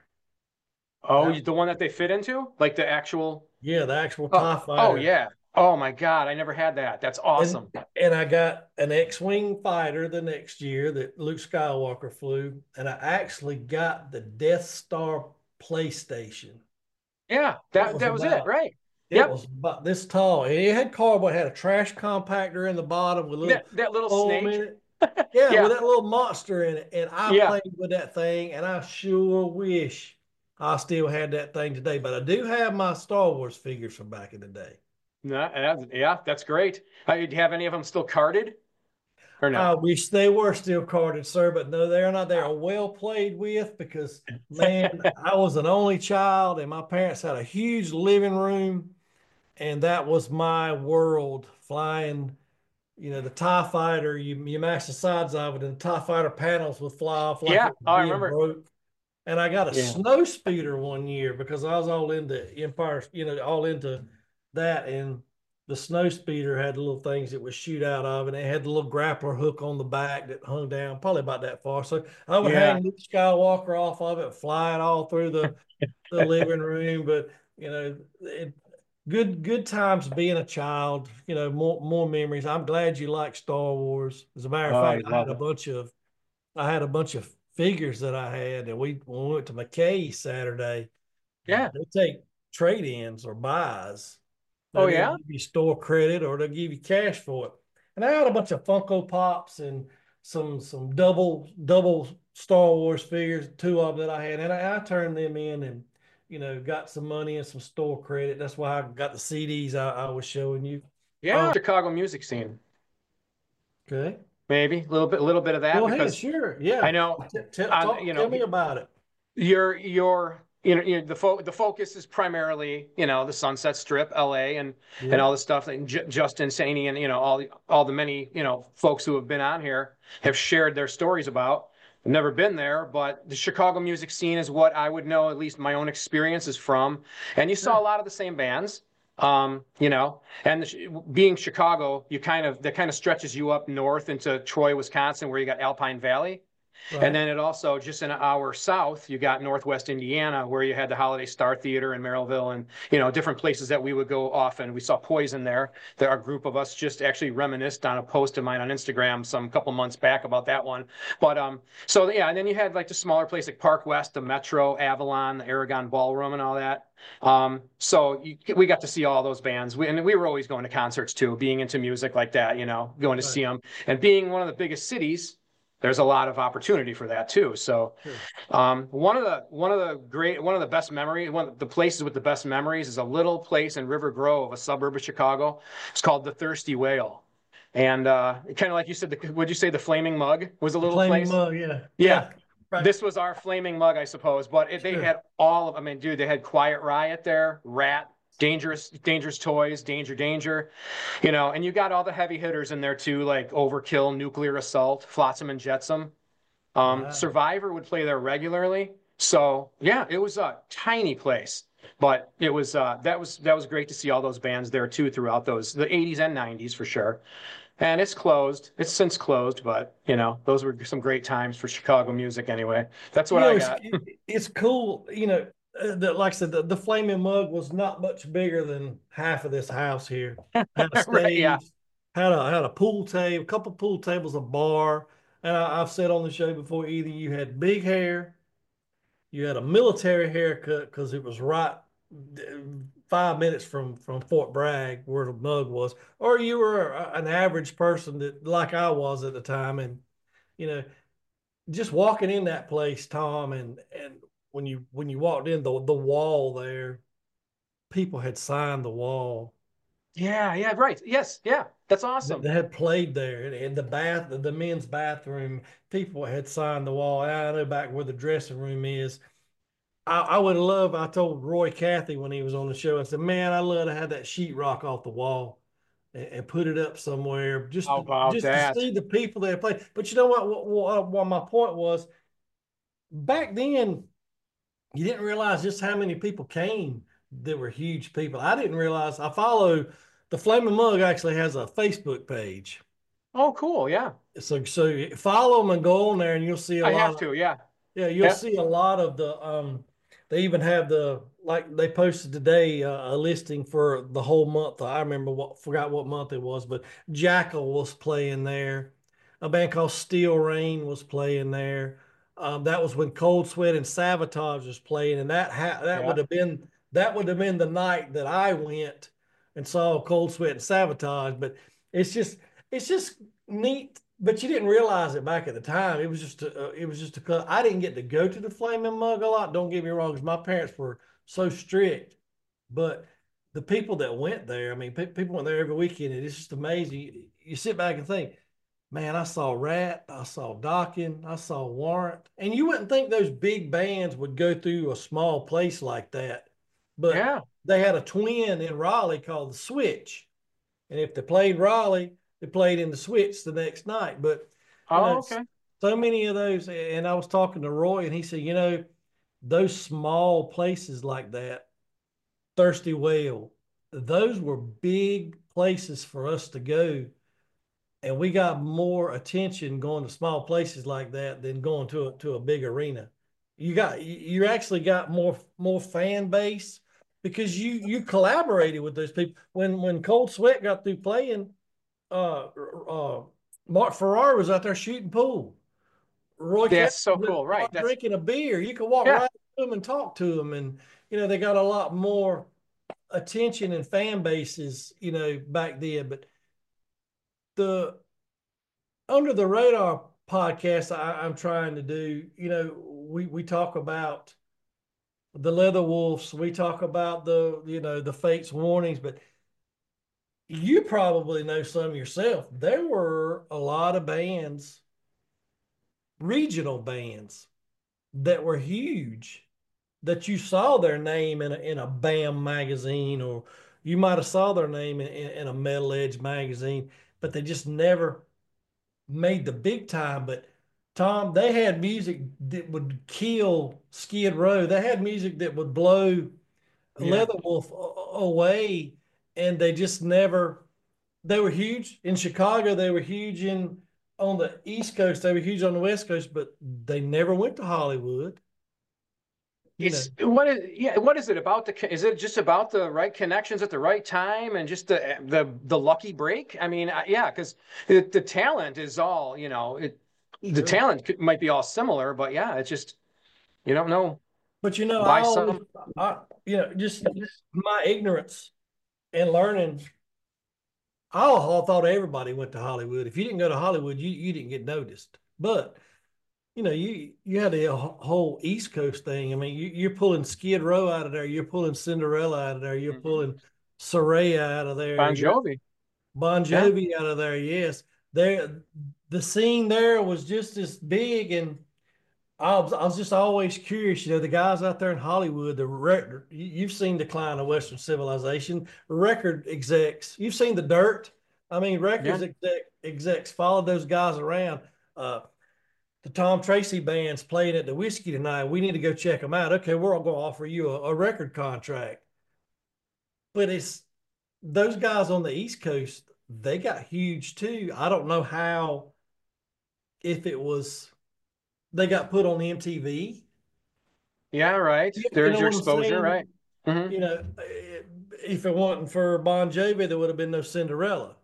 Speaker 2: Oh,
Speaker 1: That
Speaker 2: you- the one that they fit into, like the actual.
Speaker 1: Yeah, the actual
Speaker 2: Oh,
Speaker 1: TIE
Speaker 2: oh
Speaker 1: fighter.
Speaker 2: yeah. Oh my God, I never had that. That's
Speaker 1: And
Speaker 2: awesome.
Speaker 1: and I got an X-Wing fighter the next year that Luke Skywalker flew. And I actually got the Death Star PlayStation.
Speaker 2: Yeah,
Speaker 1: It
Speaker 2: that
Speaker 1: was
Speaker 2: that was it,
Speaker 1: about
Speaker 2: right?
Speaker 1: it
Speaker 2: Yep.
Speaker 1: was about this tall. And it had cardboard, it had a trash compactor in the bottom with a
Speaker 2: That
Speaker 1: little
Speaker 2: that little
Speaker 1: foam
Speaker 2: snake.
Speaker 1: in it. Yeah, with
Speaker 2: Yeah,
Speaker 1: that little monster in it. And I
Speaker 2: yeah.
Speaker 1: played with that thing, and I sure wish I still had that thing today. But I do have my Star Wars figures from back in the day.
Speaker 2: No, that- yeah, that's great. Uh, do you have any of them still carded or no?
Speaker 1: I wish they were still carded, sir, but no, they're not. They are well played with because, man, I was an only child and my parents had a huge living room, and that was my world. Flying, you know, the TIE fighter, you, you mash the sides of it, and the TIE fighter panels would fly off like
Speaker 2: Yeah.
Speaker 1: it was
Speaker 2: Oh, I
Speaker 1: being
Speaker 2: remember.
Speaker 1: broke. And I got a
Speaker 2: Yeah.
Speaker 1: snow speeder one year because I was all into Empire, you know, all into that. And the snow speeder had little things that would shoot out of, and it had the little grappler hook on the back that hung down probably about that far. So I would
Speaker 2: Yeah.
Speaker 1: hang Luke Skywalker off of it, fly it all through the, the living room. But, you know, it, good good times being a child, you know, more more memories. I'm glad you like Star Wars. As a matter
Speaker 2: Oh,
Speaker 1: of
Speaker 2: I
Speaker 1: fact, I had
Speaker 2: love
Speaker 1: a
Speaker 2: it.
Speaker 1: bunch of I had a bunch of figures that I had, and we when we went to McKay Saturday,
Speaker 2: Yeah.
Speaker 1: they take trade-ins or buys.
Speaker 2: Oh,
Speaker 1: They'll either
Speaker 2: yeah.
Speaker 1: give you store credit or they'll give you cash for it. And I had a bunch of Funko Pops and some some double double Star Wars figures, two of them that I had, and I, I turned them in and you know got some money and some store credit. That's why I got the C Ds I, I was showing you.
Speaker 2: Yeah.
Speaker 1: Um,
Speaker 2: Chicago music scene,
Speaker 1: okay,
Speaker 2: maybe a little bit, a little bit of that
Speaker 1: go ahead,
Speaker 2: because
Speaker 1: sure,
Speaker 2: I
Speaker 1: yeah.
Speaker 2: know
Speaker 1: T- t-
Speaker 2: on
Speaker 1: talk,
Speaker 2: you
Speaker 1: tell
Speaker 2: know
Speaker 1: me about it.
Speaker 2: your your you know, you know the fo the focus is primarily you know the Sunset Strip, L A, and and
Speaker 1: Yeah.
Speaker 2: all the stuff that J Justin Saney and you know all the all the many you know folks who have been on here have shared their stories about. I've never been there, but the Chicago music scene is what I would know, at least my own experiences from. And you saw a
Speaker 1: Yeah.
Speaker 2: lot of the same bands, um, you know, and the, being Chicago, you kind of that kind of stretches you up north into Troy, Wisconsin, where you got Alpine Valley. And
Speaker 1: Right.
Speaker 2: then it also, just an hour south, you got Northwest Indiana, where you had the Holiday Star Theater in Merrillville, and you know different places that we would go often. We saw Poison there. There, a group of us just actually reminisced on a post of mine on Instagram some couple months back about that one. But um, so yeah, and then you had like the smaller place like Park West, the Metro, Avalon, the Aragon Ballroom, and all that. Um, so you, we got to see all those bands, we, and we were always going to concerts too, being into music like that, you know, going to
Speaker 1: Right.
Speaker 2: see them, and being one of the biggest cities. There's a lot of opportunity for that too. So
Speaker 1: Sure.
Speaker 2: um, one of the one of the great one of the best memories, one of the places with the best memories is a little place in River Grove, a suburb of Chicago. It's called the Thirsty Whale. And uh, kind of like you said, the, would you say the Flaming Mug was a
Speaker 1: The
Speaker 2: little
Speaker 1: flaming
Speaker 2: place?
Speaker 1: mug. Yeah.
Speaker 2: Yeah,
Speaker 1: Yeah. Right.
Speaker 2: this was our Flaming Mug, I suppose. But it, they
Speaker 1: Sure.
Speaker 2: had all of, I mean, dude, they had Quiet Riot there, Rat, Dangerous, Dangerous Toys, Danger, Danger, you know, and you got all the heavy hitters in there too, like Overkill, Nuclear Assault, Flotsam and Jetsam. Um,
Speaker 1: Wow.
Speaker 2: Survivor would play there regularly. So yeah, it was a tiny place, but it was uh, that was that was great to see all those bands there too throughout those the eighties and nineties for sure. And it's closed. It's since closed, but you know those were some great times for Chicago music anyway. That's what
Speaker 1: You
Speaker 2: I
Speaker 1: know, it's
Speaker 2: got.
Speaker 1: it, it's cool. You know, uh, that like I said, the, the flaming mug was not much bigger than half of this house here. Had a
Speaker 2: Right? Yeah.
Speaker 1: stage, had a had a pool table, a couple pool tables, a bar. And I, I've said on the show before, either you had big hair, you had a military haircut because it was right uh, five minutes from from Fort Bragg where the mug was, or you were a, an average person that like I was at the time, and you know just walking in that place, Tom, and and when you when you walked in the the wall there, people had signed the wall
Speaker 2: Yeah. Yeah. Right. Yes. Yeah. That's
Speaker 1: that,
Speaker 2: awesome.
Speaker 1: that had played there, and, and the bath, the men's bathroom, people had signed the wall. And I know back where the dressing room is. I, I would love. I told Roy Cathy when he was on the show, I said, "Man, I love to have that sheetrock off the wall and, and put it up somewhere, just
Speaker 2: How
Speaker 1: to,
Speaker 2: about
Speaker 1: just to
Speaker 2: that?
Speaker 1: see the people that play." But you know what? What, what? What my point was back then you didn't realize just how many people came that were huge people. I didn't realize I follow the Flaming Mug actually has a Facebook page.
Speaker 2: Oh, cool. Yeah.
Speaker 1: So so follow them and go on there and you'll see a
Speaker 2: I
Speaker 1: lot
Speaker 2: have
Speaker 1: of
Speaker 2: to. Yeah.
Speaker 1: yeah, you'll
Speaker 2: Yeah.
Speaker 1: see a lot of the um they even have the like they posted today uh, a listing for the whole month. I remember what forgot what month it was, but Jackal was playing there. A band called Steel Rain was playing there. Um, that was when Cold Sweat and Sabotage was playing, and that ha- that
Speaker 2: Yeah.
Speaker 1: would have been that would have been the night that I went and saw Cold Sweat and Sabotage. But it's just it's just neat, but you didn't realize it back at the time. It was just a, uh, it was just a I didn't get to go to the Flaming Mug a lot. Don't get me wrong, because my parents were so strict. But the people that went there, I mean, pe- people went there every weekend, and it's just amazing. You, you sit back and think, man, I saw Rat, I saw Dokken, I saw Warrant, and you wouldn't think those big bands would go through a small place like that. But
Speaker 2: Yeah.
Speaker 1: they had a twin in Raleigh called the Switch, and if they played Raleigh, they played in the Switch the next night. But you know,
Speaker 2: Oh, okay.
Speaker 1: so many of those. And I was talking to Roy, and he said, you know, those small places like that, Thirsty Whale, those were big places for us to go, and we got more attention going to small places like that than going to a, to a big arena. You got you actually got more more fan base because you you collaborated with those people. When when Cold Sweat got through playing, uh, uh, Mark Ferrari was out there shooting pool. Roy Kelly
Speaker 2: That's so
Speaker 1: was at
Speaker 2: cool.
Speaker 1: the bar
Speaker 2: Right. That's
Speaker 1: drinking a beer. You could walk
Speaker 2: yeah.
Speaker 1: right up to them and talk to them, and you know they got a lot more attention and fan bases, you know, back then. But the under the radar podcast I, I'm trying to do, you know, we we talk about the Leather Wolves, we talk about the you know the Fates warnings, but you probably know some yourself. There were a lot of bands, regional bands that were huge that you saw their name in a, in a BAM magazine, or you might have saw their name in, in, in a Metal Edge magazine, but they just never made the big time. But Tom, they had music that would kill Skid Row. They had music that would blow
Speaker 2: Yeah.
Speaker 1: Leatherwolf away, and they just never. They were huge in Chicago. They were huge in on the East Coast, they were huge on the West Coast, but they never went to Hollywood. You know,
Speaker 2: It's what is yeah, what is it about the is it just about the right connections at the right time and just the the the lucky break? I mean, I, yeah, because the, the talent is all, you know, it the
Speaker 1: sure.
Speaker 2: talent could, might be all similar, but yeah, it's just you don't know
Speaker 1: But you know, I
Speaker 2: why
Speaker 1: always,
Speaker 2: some.
Speaker 1: I, you know, just my ignorance and learning, I all thought everybody went to Hollywood. If you didn't go to Hollywood, you you didn't get noticed. But you know, you you had the whole East Coast thing. I mean, you, you're pulling Skid Row out of there. You're pulling Cinderella out of there. You're
Speaker 2: Mhm.
Speaker 1: pulling Soraya out of there.
Speaker 2: Bon
Speaker 1: You're
Speaker 2: Jovi,
Speaker 1: Bon
Speaker 2: yeah,
Speaker 1: Jovi out of there. Yes, there. The scene there was just as big, and I was, I was just always curious. You know, the guys out there in Hollywood, the record. You've seen Decline of Western Civilization. Record execs. You've seen The Dirt. I mean,
Speaker 2: yeah.
Speaker 1: records exec, execs followed those guys around. Uh, the Tom Tracy band's playing at the Whiskey tonight. We need to go check them out. Okay, we're all going to offer you a, a record contract. But it's those guys on the East Coast, they got huge too. I don't know how, if it was, they got put on M T V.
Speaker 2: Yeah, right.
Speaker 1: You, you
Speaker 2: There's
Speaker 1: know
Speaker 2: your
Speaker 1: what I'm
Speaker 2: exposure, right?
Speaker 1: saying?
Speaker 2: Hmm.
Speaker 1: You know, if it wasn't for Bon Jovi, there would have been no Cinderella.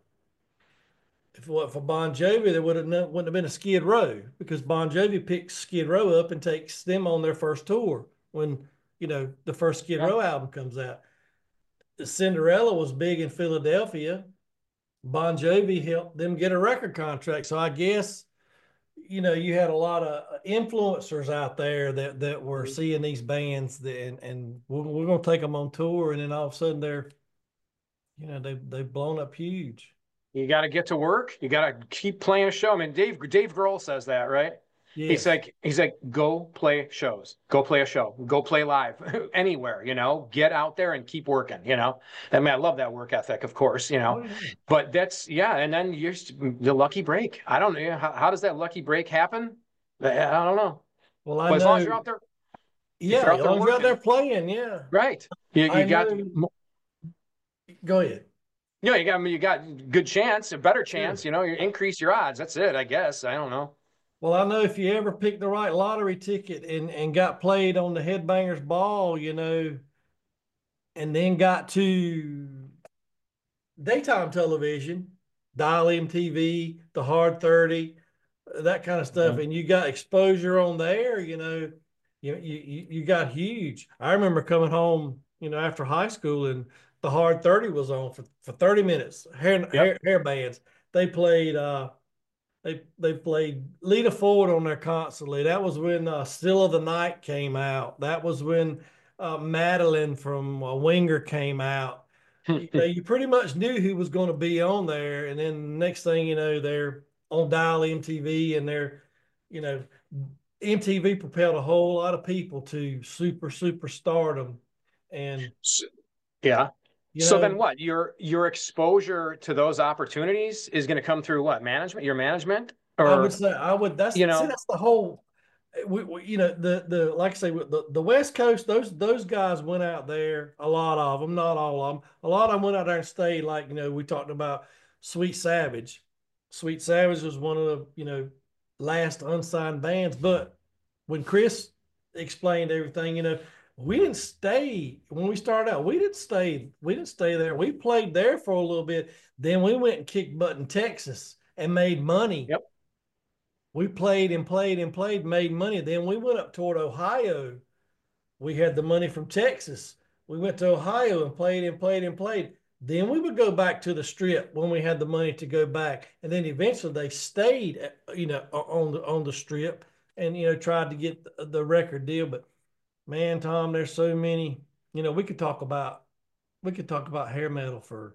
Speaker 1: If it wasn't for Bon Jovi, there would have no, wouldn't have been a Skid Row because Bon Jovi picks Skid Row up and takes them on their first tour when you know the first Skid
Speaker 2: Yeah.
Speaker 1: Row album comes out. Cinderella was big in Philadelphia. Bon Jovi helped them get a record contract. So I guess you know you had a lot of influencers out there that that were
Speaker 2: Mhm.
Speaker 1: seeing these bands that, and and we're, we're going to take them on tour, and then all of a sudden they're you know they they've blown up huge.
Speaker 2: You got to get to work. You got to keep playing a show. I mean, Dave Dave Grohl says that, right? He's
Speaker 1: Yes.
Speaker 2: like he's like go play shows, go play a show, go play live anywhere. You know, get out there and keep working. You know, I mean, I love that work ethic, of course. You
Speaker 1: Oh
Speaker 2: know,
Speaker 1: yeah.
Speaker 2: but that's yeah. And then you're the lucky break. I don't know how, how does that lucky break happen. I don't know.
Speaker 1: Well, I
Speaker 2: But as long as
Speaker 1: know.
Speaker 2: you're out there, if
Speaker 1: Yeah,
Speaker 2: you're
Speaker 1: as
Speaker 2: out there
Speaker 1: long as you're out there
Speaker 2: working,
Speaker 1: playing, yeah.
Speaker 2: right? You
Speaker 1: I
Speaker 2: you got
Speaker 1: know. Go ahead.
Speaker 2: you know you got you got good chance, a better
Speaker 1: Sure.
Speaker 2: chance. You know, you increase your odds. That's it, I guess. I don't know.
Speaker 1: Well, I know if you ever picked the right lottery ticket and, and got played on the Headbangers Ball, you know, and then got to daytime television, Dial M T V, the Hard thirty, that kind of stuff,
Speaker 2: Mhm.
Speaker 1: and you got exposure on there, you know, you, you, you got huge. I remember coming home, you know, after high school and the Hard thirty was on for, for thirty minutes, hair,
Speaker 2: Yep.
Speaker 1: hair, hair bands. They played, uh, They they played Lita Ford on there constantly. That was when uh, Still of the Night came out. That was when uh, Madeline from uh, Winger came out. You know, you pretty much knew who was going to be on there, and then next thing you know, they're on Dial M T V, and they're, you know, M T V propelled a whole lot of people to super super stardom, and
Speaker 2: Yeah.
Speaker 1: you
Speaker 2: So then
Speaker 1: know,
Speaker 2: what? Your your exposure to those opportunities is going to come through what? Management, your management
Speaker 1: I would
Speaker 2: or
Speaker 1: say I would. That's
Speaker 2: you
Speaker 1: see,
Speaker 2: know,
Speaker 1: that's the whole. We, we, you know, the the like I say, the the West Coast. Those those guys went out there. A lot of them, not all of them. A lot of them went out there and stayed. Like you know, we talked about Sweet Savage. Sweet Savage was one of the you know last unsigned bands. But when Chris explained everything, you know, we didn't stay when we started out. We didn't stay. We didn't stay there. We played there for a little bit. Then we went and kicked butt in Texas and made money.
Speaker 2: yep.
Speaker 1: We played and played and played, made money. Then we went up toward Ohio. We had the money from Texas. We went to Ohio and played and played and played. Then we would go back to the strip when we had the money to go back. And then eventually they stayed, at, you know, on the on the strip and you know tried to get the, the record deal. But man, Tom, there's so many. You know, we could talk about we could talk about hair metal for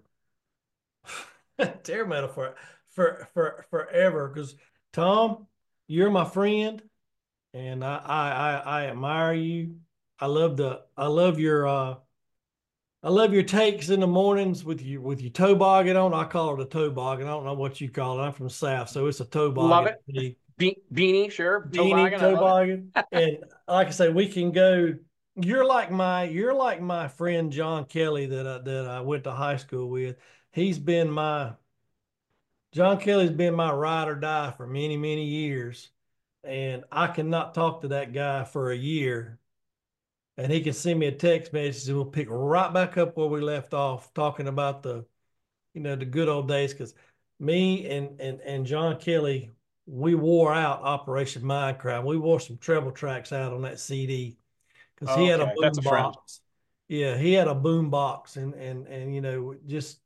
Speaker 1: hair metal for for for forever. Because Tom, you're my friend and I, I I I admire you. I love the I love your uh I love your takes in the mornings with you with your toboggan on. I call it a toboggan. I don't know what you call it. I'm from the South, so it's a
Speaker 2: Love
Speaker 1: toboggan
Speaker 2: it.
Speaker 1: to me.
Speaker 2: Be beanie, sure.
Speaker 1: Beanie
Speaker 2: Toboggan, I love it.
Speaker 1: toboggan. And like I say, we can go. You're like my you're like my friend John Kelly that I, that I went to high school with. He's been my John Kelly's been my ride or die for many, many years. And I cannot talk to that guy for a year. And he can send me a text message and we'll pick right back up where we left off, talking about the, you know, the good old days. Because me and, and, and John Kelly, we wore out Operation Mindcrime. We wore some treble tracks out on that C D because he had a
Speaker 2: Okay, that's
Speaker 1: boom
Speaker 2: a friend.
Speaker 1: box. Yeah, he had a boom box, and and and you know, just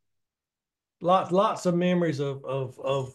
Speaker 1: lots lots of memories of of of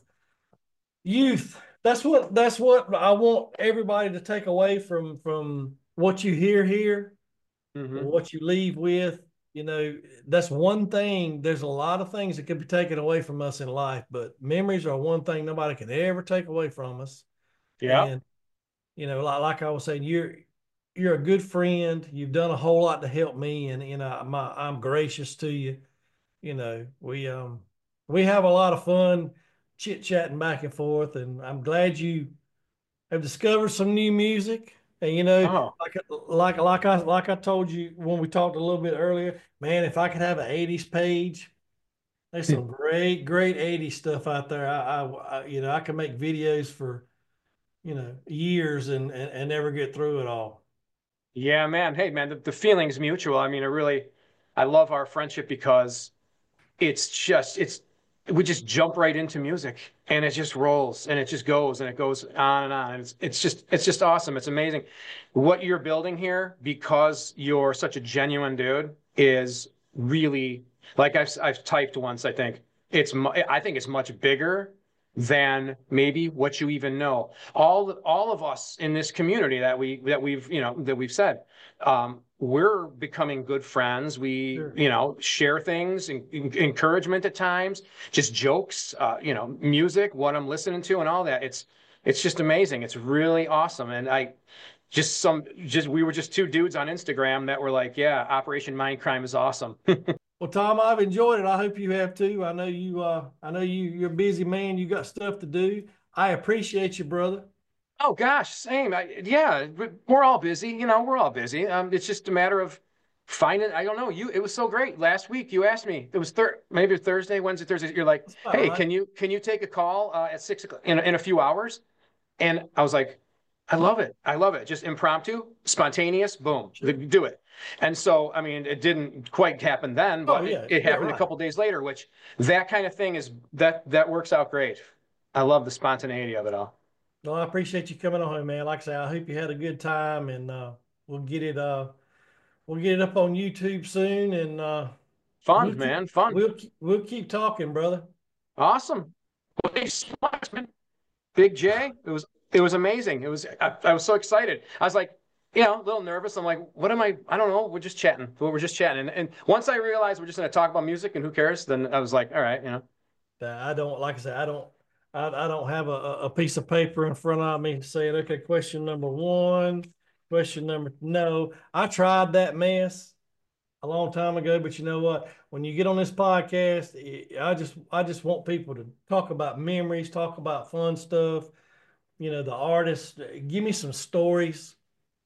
Speaker 1: youth. That's what that's what I want everybody to take away from from what you hear here,
Speaker 2: Mm-hmm.
Speaker 1: what you leave with. You know, that's one thing. There's a lot of things that could be taken away from us in life, but memories are one thing nobody can ever take away from us.
Speaker 2: Yeah.
Speaker 1: And you know, like, like I was saying, you're you're a good friend. You've done a whole lot to help me, and you know, my, I'm gracious to you. You know, we um we have a lot of fun chit chatting back and forth, and I'm glad you have discovered some new music. And you know,
Speaker 2: Oh,
Speaker 1: like like like I like I told you when we talked a little bit earlier, man, if I could have an eighties page, there's some great great eighties stuff out there. I, I, I you know I can make videos for you know years and, and and never get through it all.
Speaker 2: yeah, man. Hey, man, the, the feeling's mutual. I mean, I really, I love our friendship because it's just it's we just jump right into music and it just rolls and it just goes and it goes on and on. And it's it's just it's just awesome. It's amazing what you're building here because you're such a genuine dude is really like I've I've typed once. I think it's I think it's much bigger than maybe what you even know. All all of us in this community that we that we've you know that we've said um, we're becoming good friends. We,
Speaker 1: Sure.
Speaker 2: you know, share things, and encouragement at times, just jokes, uh, you know, music, what I'm listening to, and all that. It's it's just amazing. It's really awesome. And I just some just we were just two dudes on Instagram that were like, yeah, Operation Mindcrime is awesome.
Speaker 1: Well, Tom, I've enjoyed it. I hope you have too. I know you uh I know you you're a busy man. You got stuff to do. I appreciate you, brother.
Speaker 2: Oh gosh, same. I, yeah, we're all busy. You know, we're all busy. Um, it's just a matter of finding. I don't know. You. It was so great last week. You asked me. It was thir maybe Thursday, Wednesday, Thursday. You're like,
Speaker 1: That's about
Speaker 2: hey,
Speaker 1: right.
Speaker 2: can you can you take a call uh, at six o'clock in in a few hours? And I was like, I love it. I love it. Just impromptu, spontaneous. Boom,
Speaker 1: Sure.
Speaker 2: do it. And so, I mean, it didn't quite happen then,
Speaker 1: Oh
Speaker 2: but it,
Speaker 1: yeah,
Speaker 2: it
Speaker 1: yeah,
Speaker 2: happened a
Speaker 1: right.
Speaker 2: couple days later. Which that kind of thing is that that works out great. I love the spontaneity of it all.
Speaker 1: Well, I appreciate you coming on, man. Like I say, I hope you had a good time, and uh, we'll get it uh we'll get it up on YouTube soon, and uh, we'll
Speaker 2: Fun,
Speaker 1: keep
Speaker 2: man. Fun.
Speaker 1: we'll keep, we'll keep talking, brother.
Speaker 2: Awesome. Well, thanks so much, man. Big J. It was it was amazing. It was I, I was so excited. I was like, you know, a little nervous. I'm like, what am I? I don't know. We're just chatting. We're just chatting. And, and once I realized we're just going to talk about music and who cares, then I was like, all right, you know.
Speaker 1: Uh, I don't like I said, I don't I, I don't have a, a piece of paper in front of me saying, okay, question number one, question number no. I tried that mess a long time ago, but you know what? When you get on this podcast, I just I just want people to talk about memories, talk about fun stuff, you know, the artists. Give me some stories.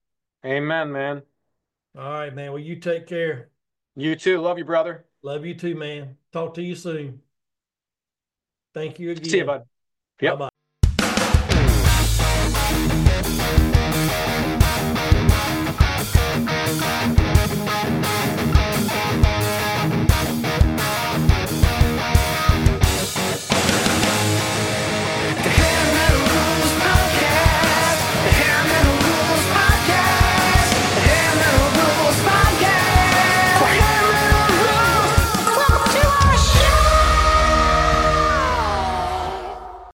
Speaker 2: Amen, man.
Speaker 1: All right, man. Well, you take care.
Speaker 2: You too. Love you, brother.
Speaker 1: Love you too, man. Talk to you soon. Thank you
Speaker 2: See you,
Speaker 1: again.
Speaker 2: bud.
Speaker 1: Bye
Speaker 2: Yep.
Speaker 1: bye.